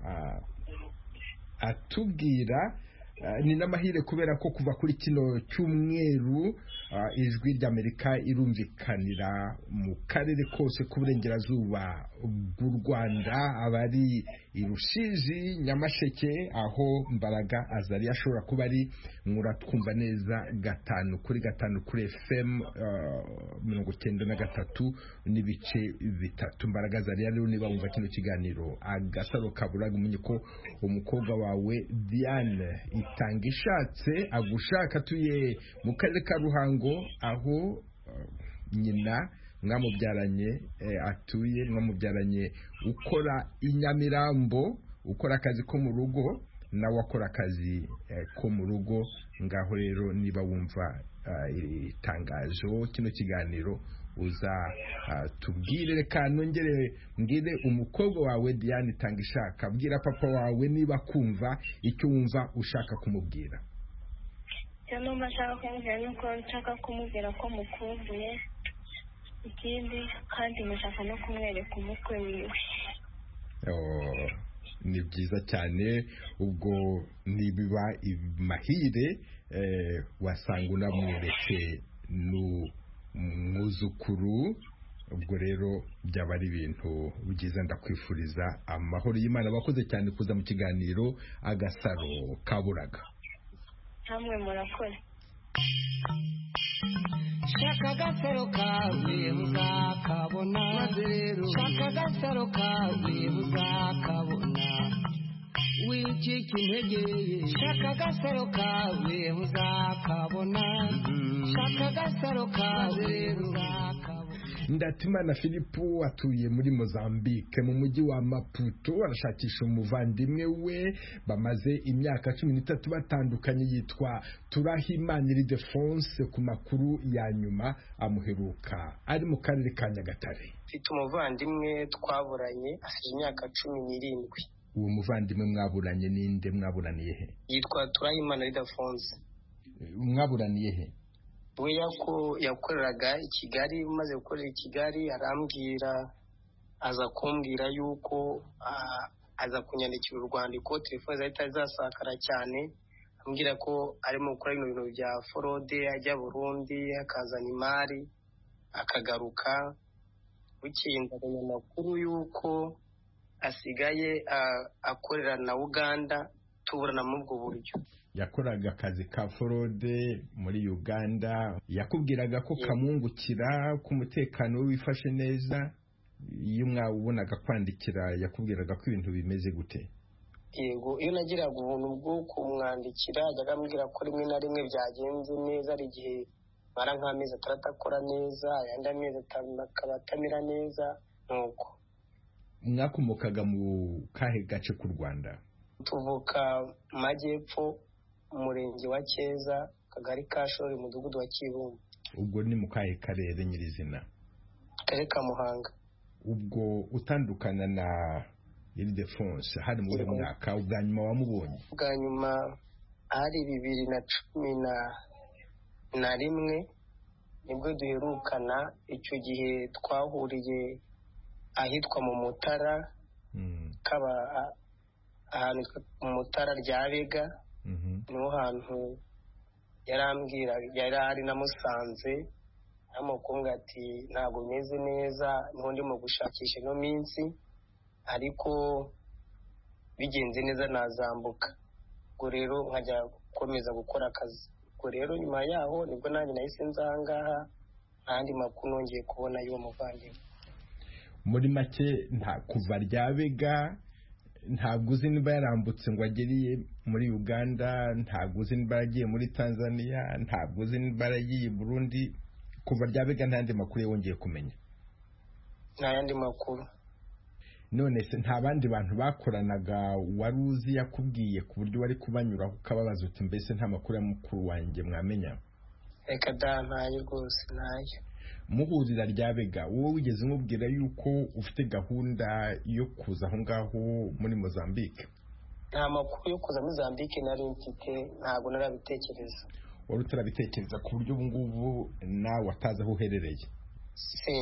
atubwira. Ni n'amahire kubera ko kuva kuri kino cyumweru ijwi ry'Amerika irumvikanira mu karere kose k'uburengerazuba bw'u Rwanda, abari i Rusizi, Nyamasheke, aho Mbaraga Azariya ashobora kuba ari, muratwumva neza gatanu kuri gatanu kuri F M mirongo icyenda na gatatu n'ibice bitatu. Mbaraga Azariya rero niba wumva kino kiganiro Agasaro Kaburaga, umenye ko umukobwa wawe Diane Itanga Ishatse agushaka, atuye mu karere ka Ruhango, aho nyina mwamubyaranye atuye, mwamubyaranye ukora i Nyamirambo, ukora akazi ko mu rugo, nawe akora akazi ko mu rugo. Ngaho rero niba wumva itangazo kino kiganiro uza tubwire. Reka nongere mbwire umukobwa wawe Diane Itanga Ishaka, bwira papa wawe niba kumva icyo wumva ushaka kumubwira. Cyane umashaka kumubwira nuko nshaka kumubwira ko mukumbuye, ikindi kandi mushaka no kumwereka umukwe wiwe. Oh, ni byiza cyane. Ubwo nibiba mahire eh, wasanga unamwereke n'umwuzukuru. Ubwo rero byaba ari ibintu byiza. Ndakwifuriza amahoro y'Imana. Bakoze cyane kuza mu kiganiro Agasaro Kaburaga. Hamwe murakoze. Shaka Agasaro kawe muzakabona, maze rero shaka Agasaro kawe muzakabona, wicika intege. Shaka Agasaro kawe muzakabona, shaka Agasaro kawe muzakabona. Ndatimana Philippe atuye muri Mozambique mu mujyi wa Maputo, arashakisha umuvandimwe we bamaze imyaka cumi n'itatu batandukanye, yitwa Turahimana Ildefonse. Ku makuru ya nyuma amuheruka ari mu karere ka Nyagatare. Mfite umuvandimwe twaburanye asize imyaka cumi n'irindwi. Uwo muvandimwe mwaburanye ninde? Mwaburaniye he? Yitwa Turahimana Ildefonse. Mwaburaniye he? We yako yakoreraga i Kigali, umaze gukorera i Kigali arambwira, aza kumbwira yuko aza kunyandikira urwandiko, telefone zahita zasakara cyane, ambwira ko arimo gukora ibintu bya forode, ajya Burundi akazana imari akagaruka. Bukeye ndabona amakuru yuko asigaye akorera na Uganda, tuburana mu bwo buryo. Yakoraga akazi ka forode muri Uganda, yakubwiraga ko kamungukira, ku mutekano we wifashe neza. Iyo mwawubonaga kwandikira yakubwiraga ko ibintu bimeze gute? Yego, iyo nagiraga ubuntu bwo kumwandikira ajyaga ambwira ko rimwe na rimwe byagenze neza, ari igihe mara nk'amezi atandatu akora neza, ayandi amezi atanu akaba atamera neza. Nuko mwakomokaga mu kahe gace k'u Rwanda? Tuvuka mu majyepfo, umurenge wa Cyeza, akagari ka Shori, umudugudu wa Kibumba. Ubwo ni mu kahe karere nyirizina? Karere ka Muhanga. Ubwo utandukana na Ildefonse hari muri mwaka ubwa nyuma wamubonye? Ubwa nyuma ari bibiri na cumi na rimwe nibwo duherukana. Icyo gihe twahuriye ahitwa mu Mutara, kaba ahantu mu Mutara rya Bega. Niho hantu yarambwira, yari ari namusanze, namukubwira ati ntabwo meze neza, niho ndimo gushakisha ino minsi. ariko bigenze neza nazambuka, ubwo rero nkajya gukomeza gukora akazi. Ubwo rero nyuma yaho nibwo nanjye nahise nza aha ngaha ntandi makuru nongeye kubona y'uwo muvandimwe. Muri make nta kuva Ryabega ntabwo uzi niba yarambutse ngo ageriye muri Uganda, ntabwo uzi niba yaragiye muri Tanzania, ntabwo uzi niba yaragiye i Burundi. Kuva Ryabega nta yandi makuru wongeye kumenya? Nta yandi makuru. None se nta bandi bantu bakoranaga wari uzi yakubwiye ku buryo wari kubanyuraho ukababaza uti mbese nta makuru ya mukuru wanjye mwamenya? Reka da, ntayo rwose, ntayo. Muhurira Ryabega, wowe wigeze umubwira yuko ufite gahunda yo kuza aho ngaho muri Mozambique? Nta makuru yo kuza muri Mozambique nari mfite, ntabwo narabitekereza. Wari utarabitekereza ku buryo ubu ngubu nawe watazi aho uherereye? Si.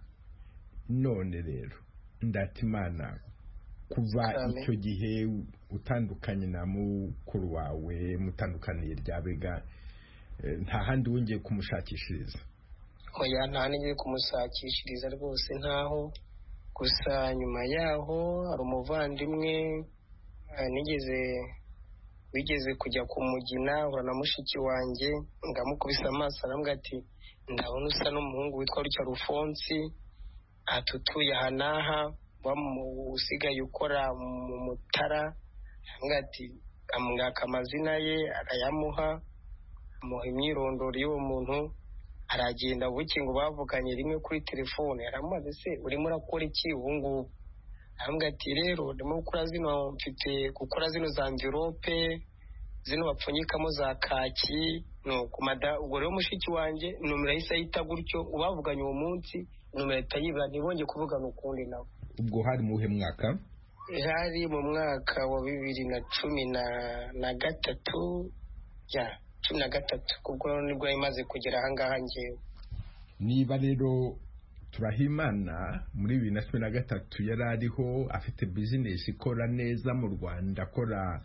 None rero Ndatimana, kuva icyo gihe utandukanye na mukuru wawe, mutandukaniye Ryabega, nta handi wongeye kumushakishiriza? Oya, nta nigeze kumushakishiriza rwose, ntaho. Gusa nyuma yaho hari umuvandimwe nigeze wigeze kujya kumugina, ahura na mushiki wanjye, ngamukubise amaso arambwira ati ndabona usa n'umuhungu witwa Rucarufonsi, atutuye aha n'aha, usigaye ukora mu Mutara. Arambwira ati amwaka amazina ye, arayamuha, amuha imyirondoro y'uwo muntu. Aragenda buke ngo bavuganye rimwe kuri telefone, aramubaza se urimo urakora iki ubu ngubu? Arambwira ati rero ndimo gukora zino, mfite gukora zino za envelope, zino bapfunyikamo za kaki. Nuko mada, ubwo rero mushiki wanjye nomero yahise ayita gutyo, ubavuganye uwo munsi nomero itayibura, ntibongeye kuvugana ukundi nawe. Ubwo hari mu uhe mwaka? Hari mu mwaka wa bibiri na cumi na gatatu, ya cumi na gatatu, kubwo nibwo imaze kugera aha ngaha ngewe. Niba rero Turahimana muri bibiri na cumi na gatatu yari ariho afite business ikora neza mu Rwanda, akora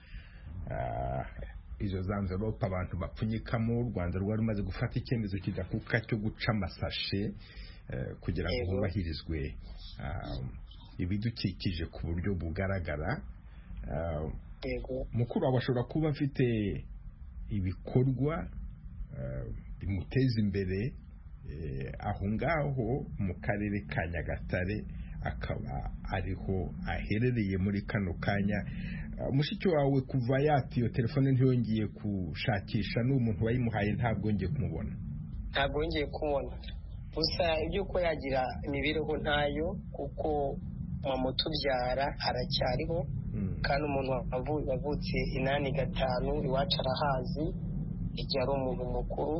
izo za envelope abantu bapfunyikamo, u Rwanda rwari rumaze gufata icyemezo kidakuka cyo guca amasashe kugira ngo hubahirizwe ibidukikije ku buryo bugaragara. Mukuru wawe ashobora kuba afite ibikorwa bimuteza imbere aho ngaho mu karere ka Nyagatare, akaba ariho aherereye muri kano kanya. Mushiki wawe kuva yati iyo telefone ntiyongeye gushakisha, n'umuntu wayimuhaye ntabwo yongeye kumubona? Ntabwo yongeye kumubona. Gusa ibyo ko yagira imibereho ntayo, kuko mama utubyara aracyariho, kandi umuntu wavutse inani gatanu iwacu arahazi, igihe ari umuntu mukuru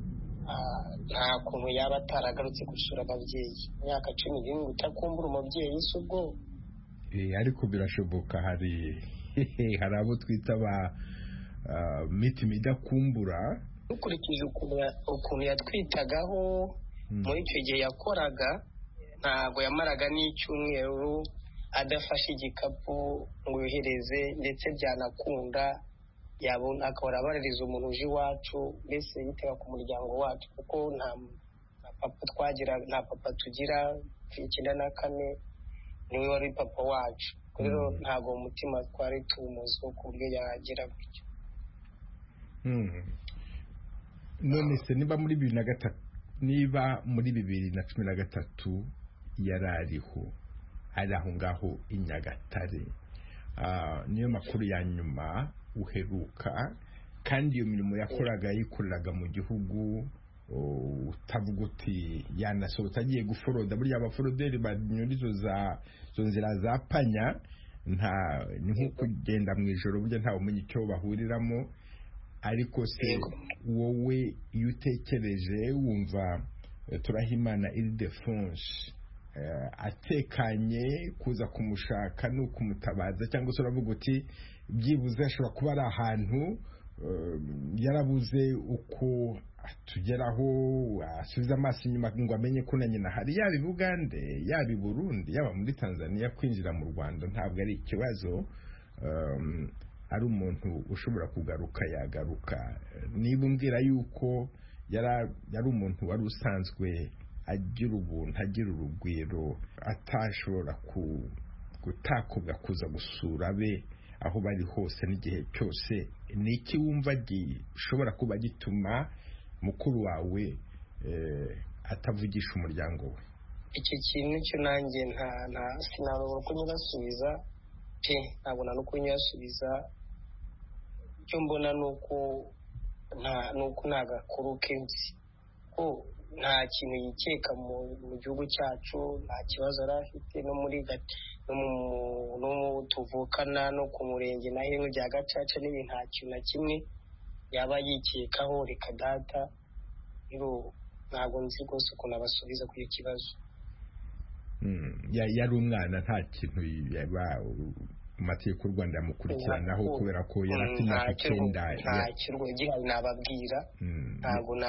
nta kuntu yaba ataragarutse gusura ababyeyi. Imyaka cumi n'irindwi utakumbura umubyeyi si ubwo? Ariko birashoboka, hari hari abo twita ba mitima idakumbura. Dukurikije ukuntu yatwitagaho muri icyo gihe yakoraga, ntabwo yamaraga n'icyumweru adafashe igikapu ngo yohereze, ndetse byanakunda yabona akabona abaririza umuntu uje iwacu, mbese yitega ku muryango wacu, kuko nta papa twagira, nta papa tugira. Icyenda na kane niwe wari papa wacu, rero ntabwo umutima twari tuwumuzi ku buryo yagira gutyo. None se niba muri bibiri na gatatu niba muri bibiri na cumi na gatatu yari ariho ari aho ngaho i Nyagatare, niyo makuru ya nyuma uheruka, kandi iyo mirimo yakoraga yikoreraga mu gihugu, utavuga uti yanasohotse agiye guforoda. Burya abaforoderi banyura izo za zo nzira za panya, nta ni nko kugenda mu ijoro, burya ntawe umenya icyo bahuriramo. Ariko se wowe iyo utekereje wumva Turahimana Ildefonse atekanye kuza kumushaka no kumutabaza, cyangwa se uravuga uti byibuze ashobora kuba ari ahantu yarabuze uko atugeraho, asubiza amaso inyuma ngo amenye ko na nyina hari, yaba i Bugande, yaba i Burundi, yaba muri Tanzania, kwinjira mu Rwanda ntabwo ari ikibazo. Ari umuntu ushobora kugaruka yagaruka. Niba umbwira yuko yari umuntu wari usanzwe agira ubuntu, agira urugwiro, atashobora gutakobwa kuza gusura be aho bari hose n'igihe cyose, ni iki wumva gishobora kuba gituma mukuru wawe atavugisha umuryango we? icyo kintu cyo nanjye nta nta sinabona uko nyibasubiza pe ntabona nuko nyibasubiza. icyo mbona nuko nta nuko nagakuru kenshi ko nta kintu yikeka mu gihugu cyacu, nta kibazo arafite no muri no mu tuvukana no ku murenge na hino rya Gacaca n'ibintu nta kintu na kimwe yaba yikekaho. Reka data rero ntabwo nzi rwose ukuntu abasubiza kuri icyo kibazo. yari umwana nta kintu yaba amategeko y'u Rwanda yamukurikiranaho kubera ko yarafite imyaka icyenda. nta kirwo gihari nababwira, ntabwo na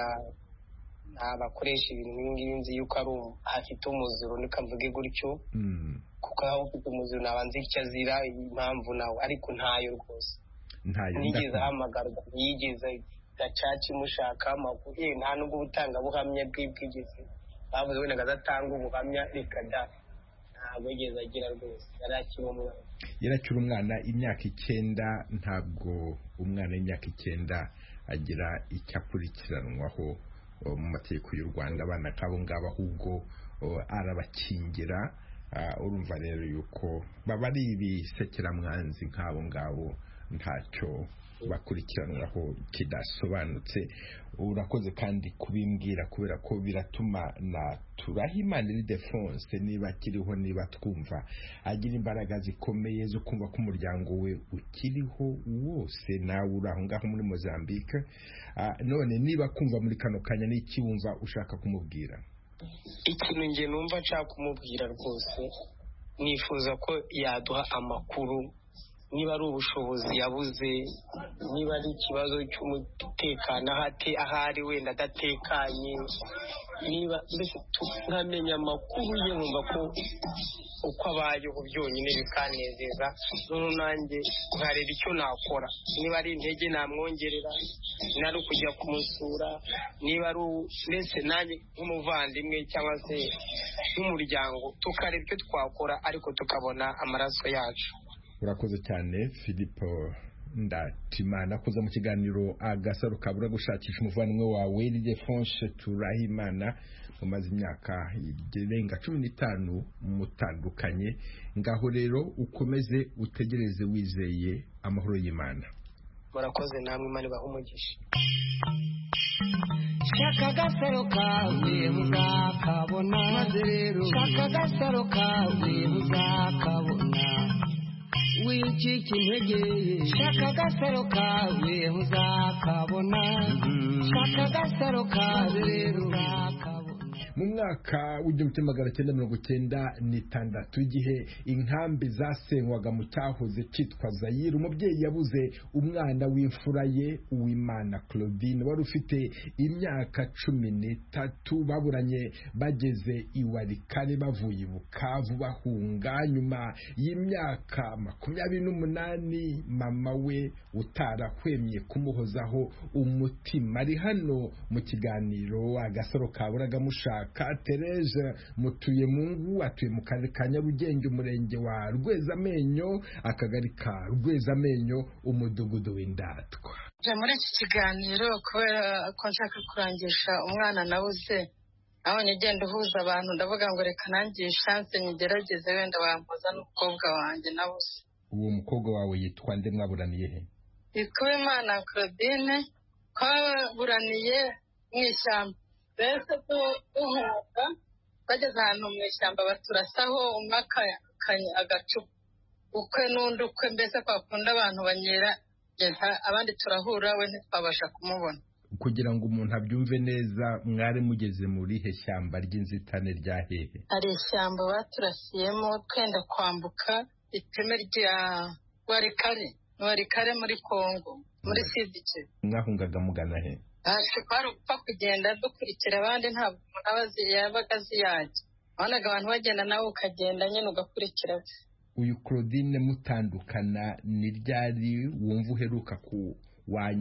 abakoresha ibintu nk'ibi nzi yuko ari afite umuziro nikamvuge gutyo, kuko aho ufite umuziro nabanze icyo azira impamvu nawe, ariko ntayo rwose. nigeze ahamagarwa, yigeze Gacaca imushaka amakuru, nta nubwo ubutangabuhamya bw'ibwigeze bavuze wenda adatanga ubuhamya. Reka da ntabwo yigeze agira rwose, yari akiri umwana. yari akiri umwana imyaka icyenda. Ntabwo umwana w'imyaka icyenda agira icyo akurikiranwaho mu mategeko y'u Rwanda. Abana nk'abo ngabo ahubwo arabakingira. Urumva rero yuko baba ari ibisekeramwanzi nk'abo ngabo, ntacyo bakurikiranwaho kidasobanutse. Urakoze kandi kubimbwira kubera ko biratuma na Turahimana Ildefonse niba akiriho, niba twumva, agira imbaraga zikomeye zo kumva ko umuryango we ukiriho wose, nawe uri aho ngaho muri Mozambique. None niba kumva muri kano kanya n'iki wumva ushaka kumubwira? Ikintu nge numva nshaka kumubwira rwose, nifuza ko yaduha amakuru, niba ari ubushobozi yabuze, niba ari ikibazo cy'umutekano ahari wenda adatekanye, niba mbese tukamenya amakuru ye, nkumva ko uko abayeho byonyine bikanezeza. noneho nanjye nkareba icyo nakora, niba ari intege namwongerera, niba ari ukujya kumusura, niba ari mbese nanjye nk'umuvandimwe cyangwa se nk'umuryango, tukareba icyo twakora ariko tukabona amaraso yacu. Urakoze cyane Philippe Ndatimana kuza mu kiganiro Agasaro Kabura gushakisha umuvandimwe wawe Ildefonse Turahimana. Mumaze imyaka irenga cumi n'itanu mutandukanye. Ngaho rero ukomeze utegereze wizeye amahoro y'Imana. Murakoze namwe, Imana ibahe umugisha. Shaka agasaro kawe muzakabona, maze rero shaka agasaro kawe muzakabona. wicika intege, shaka agasaro kawe muzakabona, shaka agasaro kawe rero uzakabona. Mu mwaka w'igihumbi kimwe magana cyenda mirongo cyenda n'itandatu, igihe inkambi zasenywaga mu cyahoze cyitwa Zaire, umubyeyi yabuze umwana w'imfura ye Uwimana Claudine wari ufite imyaka cumi n'itatu. Baburanye bageze i Walikale bavuye i Bukavu bahunga. Nyuma y'imyaka makumyabiri n'umunani, mama we utarahwemye kumuhozaho umutima ari hano mu kiganiro Agasaro Kabura gamushaka. Tereza Mutuyemungu atuye mu karere ka Nyarugenge, umurenge wa Rwezamenyo, akagari ka Rwezamenyo, umudugudu w'Indatwa. Muri iki kiganiro kubera ko nshaka kurangisha umwana nabuze, aho ngenda uhuza abantu, ndavuga ngo reka nangiye chance nyigerageze, wenda wampoza n'umukobwa wanjye nabuze. Uwo mukobwa wawe yitwa nde? Mwaburaniye he? Yitwa Uwimana Claudine, twaburaniye mu ishyamba. Bese duhuga bageze ahantu mu ishyamba baturasaho umwe agacupa, ukwe n'undi ukwe, mbese twakunda abantu banyera, abandi turahura, we ntitwabasha kumubona. Kugira ngo umuntu abyumve neza, mwari mugeze muri he shyamba ry'inzitane rya hehe? Ari ishyamba baturasiyemo twenda kwambuka iteme rya Walikale, Walikale muri Kongo, muri Sidike. Mwahungaga mugana he? Twari upfa kugenda dukurikira abandi, ntabwo umuntu aba yabaga azi yajya. Wabonaga abantu bagenda, nawe ukagenda nyine ugakurikira. Uyu Claudine mutandukana ni ryari wumva uheruka ku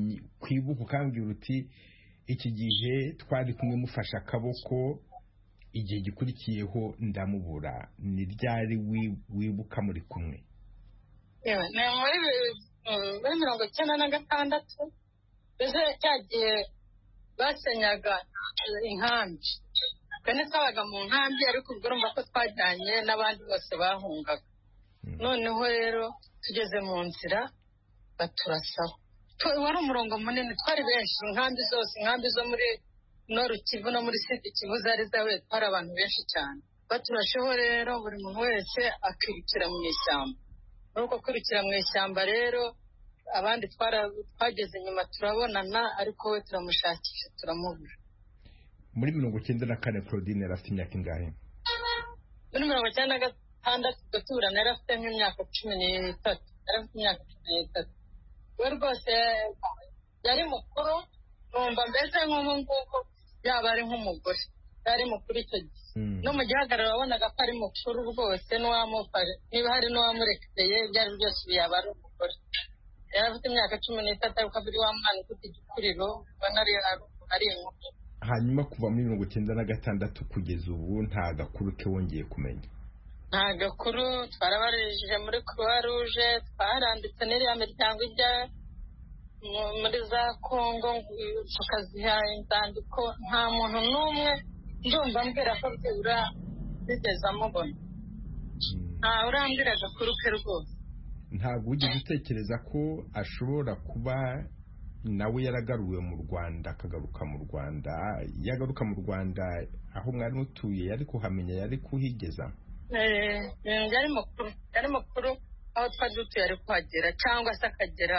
kwibuka ukambwira uti iki gihe twari kumwe mufasha akaboko, igihe gikurikiyeho ndamubura ni ryari wibuka muri kumwe? yewe ni muri muri mirongo icyenda na gatandatu mbese cya gihe basenyaga inkambi twene twabaga mu nkambi ariko ubwo urumva ko twajyanye n'abandi bose bahungaga. Noneho rero tugeze mu nzira baturasaho, wari umurongo munini, twari benshi, inkambi zose, inkambi zo muri Noru Kivu no muri Sud Kivu zari zawe twari abantu benshi cyane. Baturasheho rero buri muntu wese akirukira mu ishyamba. Nuko kwirukira mu ishyamba rero abandi twageze inyuma turabonana, ariko we turamushakisha turamubura. Muri mirongo icyenda na kane Claudine yari afite imyaka ingahe? Muri mirongo icyenda na gatandatu duturana yari afite nk'imyaka cumi n'itatu. Yari afite imyaka cumi n'itatu. We rwose yari mukuru, numva mbese nk'ubu ngubu yaba ari nk'umugore. Yari mukuru icyo gihe. No mu gihagararo wabonaga ko ari mukuru rwose, n'uwamufashe niba hari n'uwamurekeye ibyo ari byose yaba ari umugore. Yari afite imyaka cumi n'itatu, ariko abiri wa mwana ufite igikuriro ubona ari inkumi. Hanyuma kuva muri mirongo icyenda na gatandatu kugeza ubu nta gakuru ke wongeye kumenya? Nta gakuru. Twarabarijije muri Croix Rouge, twaranditse n'iriya miryango ijya muri za Kongo tukaziha inzandiko, nta muntu n'umwe ndumva mbwira ko byibura bigeze amubona. Nta urambwira agakuru ke rwose. Ntabwo wigeze utekereza ko ashobora kuba nawe yaragaruwe mu Rwanda, akagaruka mu Rwanda? Yagaruka mu Rwanda aho mwari mutuye yari kuhamenya, yari kuhigeza? Eh, yari mukuru, yari mukuru aho twari dutuye yari kuhagera, cyangwa se akagera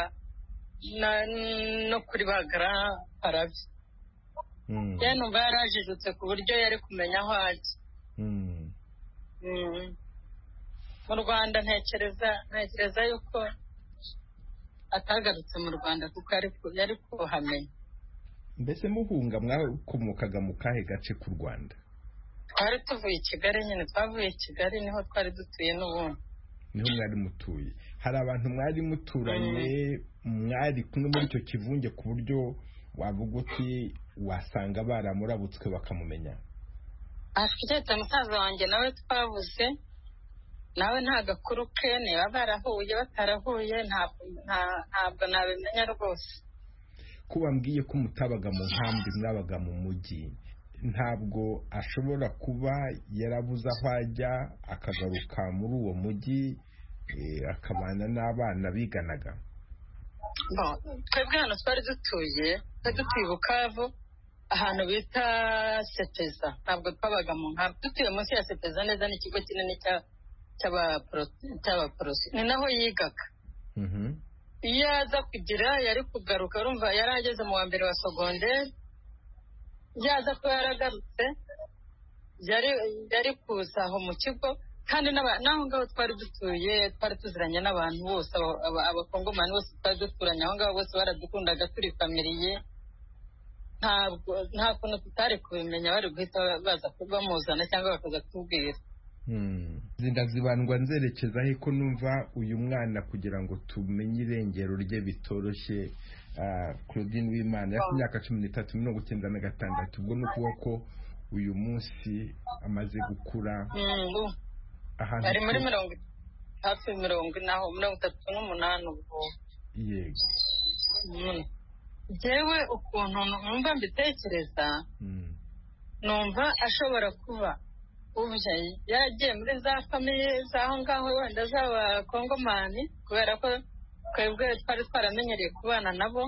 no kuri Bagara Parabye. Yari numva yarajijutse ku buryo yari kumenya aho ajya. Mu Rwanda ntekereza ntekereza yuko atagarutse mu Rwanda kuko yari kuhamenya. Mbese muhunga mwakomokaga mu kahe gace k'u Rwanda? Twari tuvuye i Kigali nyine, twavuye i Kigali niho twari dutuye n'ubundi. Niho mwari mutuye. Hari abantu mwari muturanye mwari kumwe muri icyo kivunge ku buryo wavuga uti wasanga baramurabutswe bakamumenya? Afite musaza wanjye nawe twabuze, nawe nta gakuru ke, niba barahuye batarahuye ntabwo nabimenya rwose. Ko wambwiye ko mutabaga mu nkambi mwabaga mu mujyi, ntabwo ashobora kuba yarabuze aho ajya akagaruka muri uwo mujyi akabana n'abana biganaga? Twebwe hano twari dutuye, twari dutuye i Bukavu ahantu bita Sepeza, ntabwo twabaga mu nkambi. Dutuye munsi ya Sepeza neza, n'ikigo kinini cy'abaporosi, ni naho yigaga. Iyo aza kugira yari kugaruka, urumva yari ageze mu wa mbere wa segonderi, yaza kuba yaragarutse yari kuza aho mu kigo. Kandi n'aho ngaho twari dutuye twari tuziranye n'abantu bose, abakongomani bose twari duturanye aho ngaho, bose baradukundaga, turi famiriye. Nta kuntu tutari kubimenya, bari guhita baza bamuzana cyangwa bakaza kutubwira. Ndazibandwa nzerekezaho ko numva uyu mwana kugira ngo tumenye irengero rye bitoroshye. Claudine Uwimana yafite imyaka cumi n'itatu, mirongo icyenda na gatandatu. Ubwo ni ukuvuga ko uyu munsi amaze gukura. Ari muri mirongo hafi mirongo naho mirongo itatu n'umunani ubwo. Yego. Jewe ukuntu numva mbitekereza, numva ashobora kuba ubyaye yaragiye muri za famiye z'aho ngaho wenda z'abakongomani, kubera ko twebwe twari twaramenyereye kubana nabo.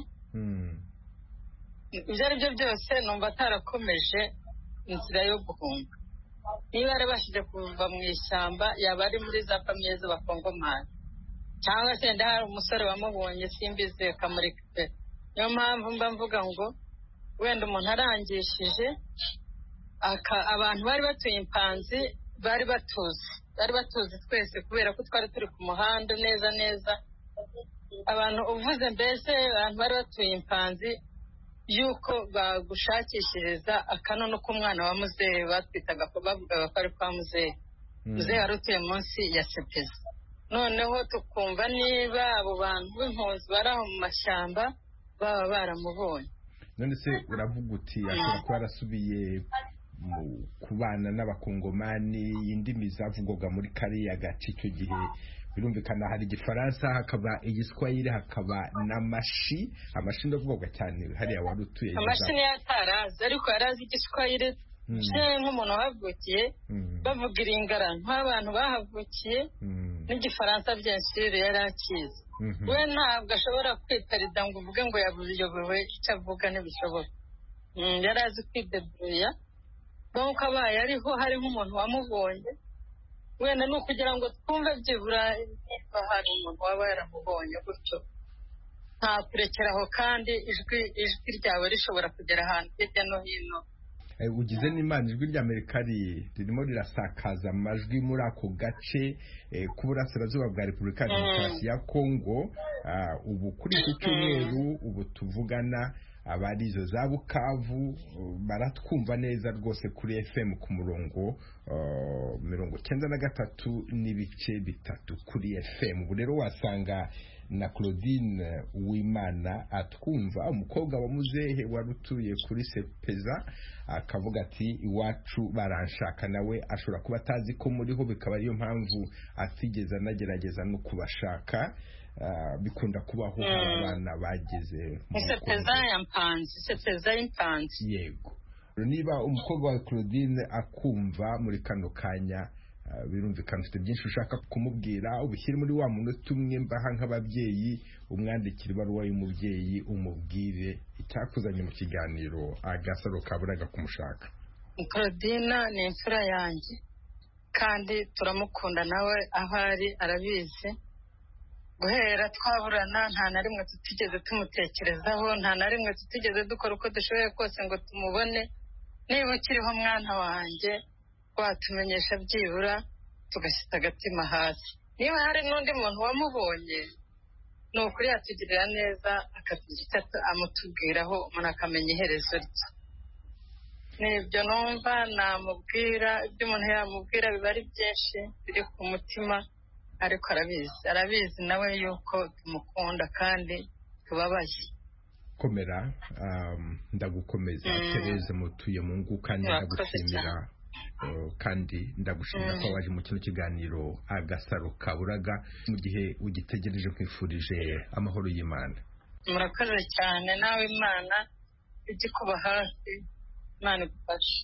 Ibyo ari byo byose numva atarakomeje inzira yo guhunga. Niba yarabashije kuva mu ishyamba yaba ari muri za famiye z'abakongomani, cyangwa se wenda hari umusore wamubonye simbizi akamureka. Niyo mpamvu mba mvuga ngo wenda umuntu arangishije, abantu bari batuye impanzi bari batuzi bari batuzi twese, kubera ko twari turi ku muhanda neza neza. Abantu uvuze mbese abantu bari batuye impanzi yuko bagushakishiriza akanono k'umwana wa muzehe, batwitaga ko bavugaga ko ari kwa muzehe. Muzehe wari utuye munsi ya Sepeza. Noneho tukumva niba abo bantu b'impunzi bari aho mu mashyamba baba baramubonye. None se uravuga uti ashobora kuba yarasubiye mu kubana n'abakongomani, indimi zavugwaga muri kariya gace icyo gihe birumvikana hari igifaransa, hakaba igiswahili, hakaba n'amashi. Amashi ndavugwaga cyane hariya wari utuye. Amashi niyo atarazi, ariko yarazi igiswahili nk'umuntu wahavukiye, bavuga iringara nk'abantu bahavukiye, n'igifaransa byinshi yari akizi. We ntabwo ashobora kwitarida ngo uvuge ngo yabuyobewe icyo avuga ntibishoboka. Yari azi kwidebuya, nk'uko abaye ariho hari nk'umuntu wamubonye, wenda ni ukugira ngo twumve byibura niba hari umuntu waba yaramubonye gutyo, nta kurekeraho kandi ijwi ijwi ryawe rishobora kugera ahantu hirya no hino. Ugize n'Imana ijwi ry'Amerika ririmo rirasakaza amajwi muri ako gace k'uburasirazuba bwa Repubulika ya Demokarasi ya Kongo. Ubu kuri iki cyumweru ubu tuvugana abari izo za Bukavu baratwumva neza rwose kuri F M ku murongo mirongo cyenda na gatatu n'ibice bitatu kuri F M. Ubu rero wasanga na Claudine Uwimana atwumva, umukobwa wa muzehe wari utuye kuri Sepeza, akavuga ati iwacu baranshaka. Nawe ashobora kuba atazi ko muriho, bikaba ariyo mpamvu atigeze anagerageza no kubashaka. Bikunda kubaho abana bageze mu Sepeza ya Mpanzi, Sepeza y'Impanzi. Yego, niba umukobwa wa Claudine akumva muri kano kanya, birumvikana ufite byinshi ushaka kumubwira, ubishyire muri wa munota umwe mbaha nk'ababyeyi, umwandikira ibaruwa y'umubyeyi, umubwire icyakuzanye mu kiganiro Agasaro Kaburaga kumushaka. Claudine ni imfura yanjye kandi turamukunda, nawe aho ari arabizi. Guhera twaburana nta na rimwe tutigeze tumutekerezaho, nta na rimwe tutigeze dukora uko dushoboye kose ngo tumubone. Niba ukiriho mwana wanjye, watumenyesha byibura tugashyita agatima hasi. Niba hari n'undi muntu wamubonye, ni ukuri yatugirira neza akagira icyo amutubwiraho, umuntu akamenya iherezo rye. Nibyo numva namubwira, ibyo umuntu yamubwira biba ari byinshi biri ku mutima, ariko arabizi arabizi nawe yuko tumukunda kandi tubabaye. Komera, ndagukomeza. Tereze mutuye mu ngo kandi ndagushimira, kandi ndagushimira ko waje mu kino kiganiro Agasaro Kaburaga. Mu gihe ugitegereje kwifurije amahoro y'Imana. Murakoze cyane, nawe Imana ijye kuba hafi, Imana igufashe.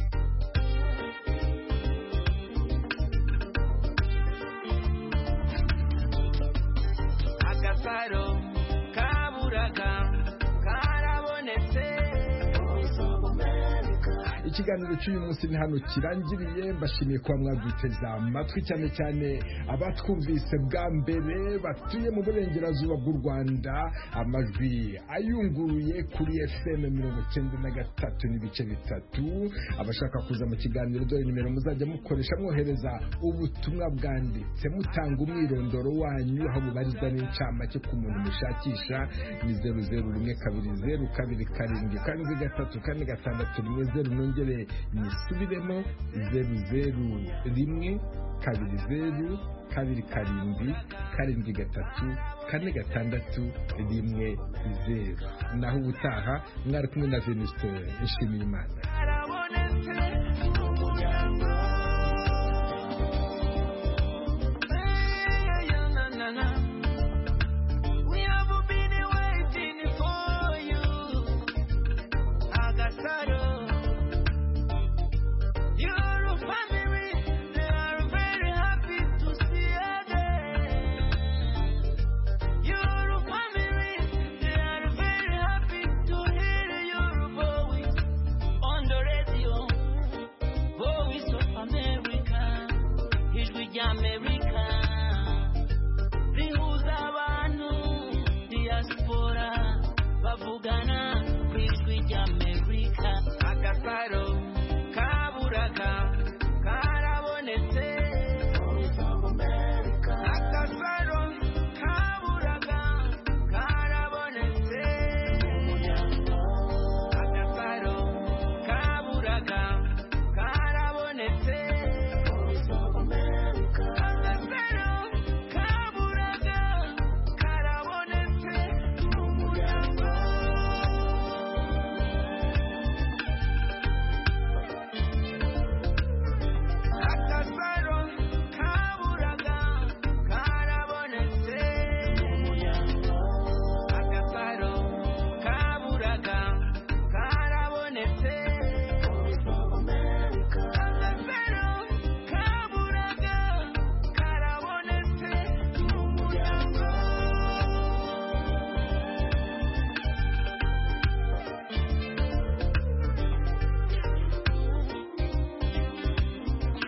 Agasaro Kaburaga karabonetse. Ikiganiro cy'uyu munsi ni hano kirangiriye. Mbashimiye kuba mwaguteze amatwi, cyane cyane abatwumvise bwa mbere batuye mu burengerazuba bw'u Rwanda. Amajwi ayunguruye kuri F M mirongo cyenda na gatatu n'ibice bitatu. Abashaka kuza mu kiganiro, dore nimero muzajya mukoresha mwohereza ubutumwa bwanditse mutanga umwirondoro wanyu, aho mubarizwa n'incamake ku muntu mushakisha. Ni zeru zeru rimwe kabiri zeru kabiri karindwi karindwi gatatu kane gatandatu rimwe zeru. Nongere nisubiremo, zeru zeru rimwe kabiri zeru kabiri karindwi karindwi gatatu kane gatandatu rimwe zeru. Naho ubutaha mwari kumwe na Venuste Nshimiyimana.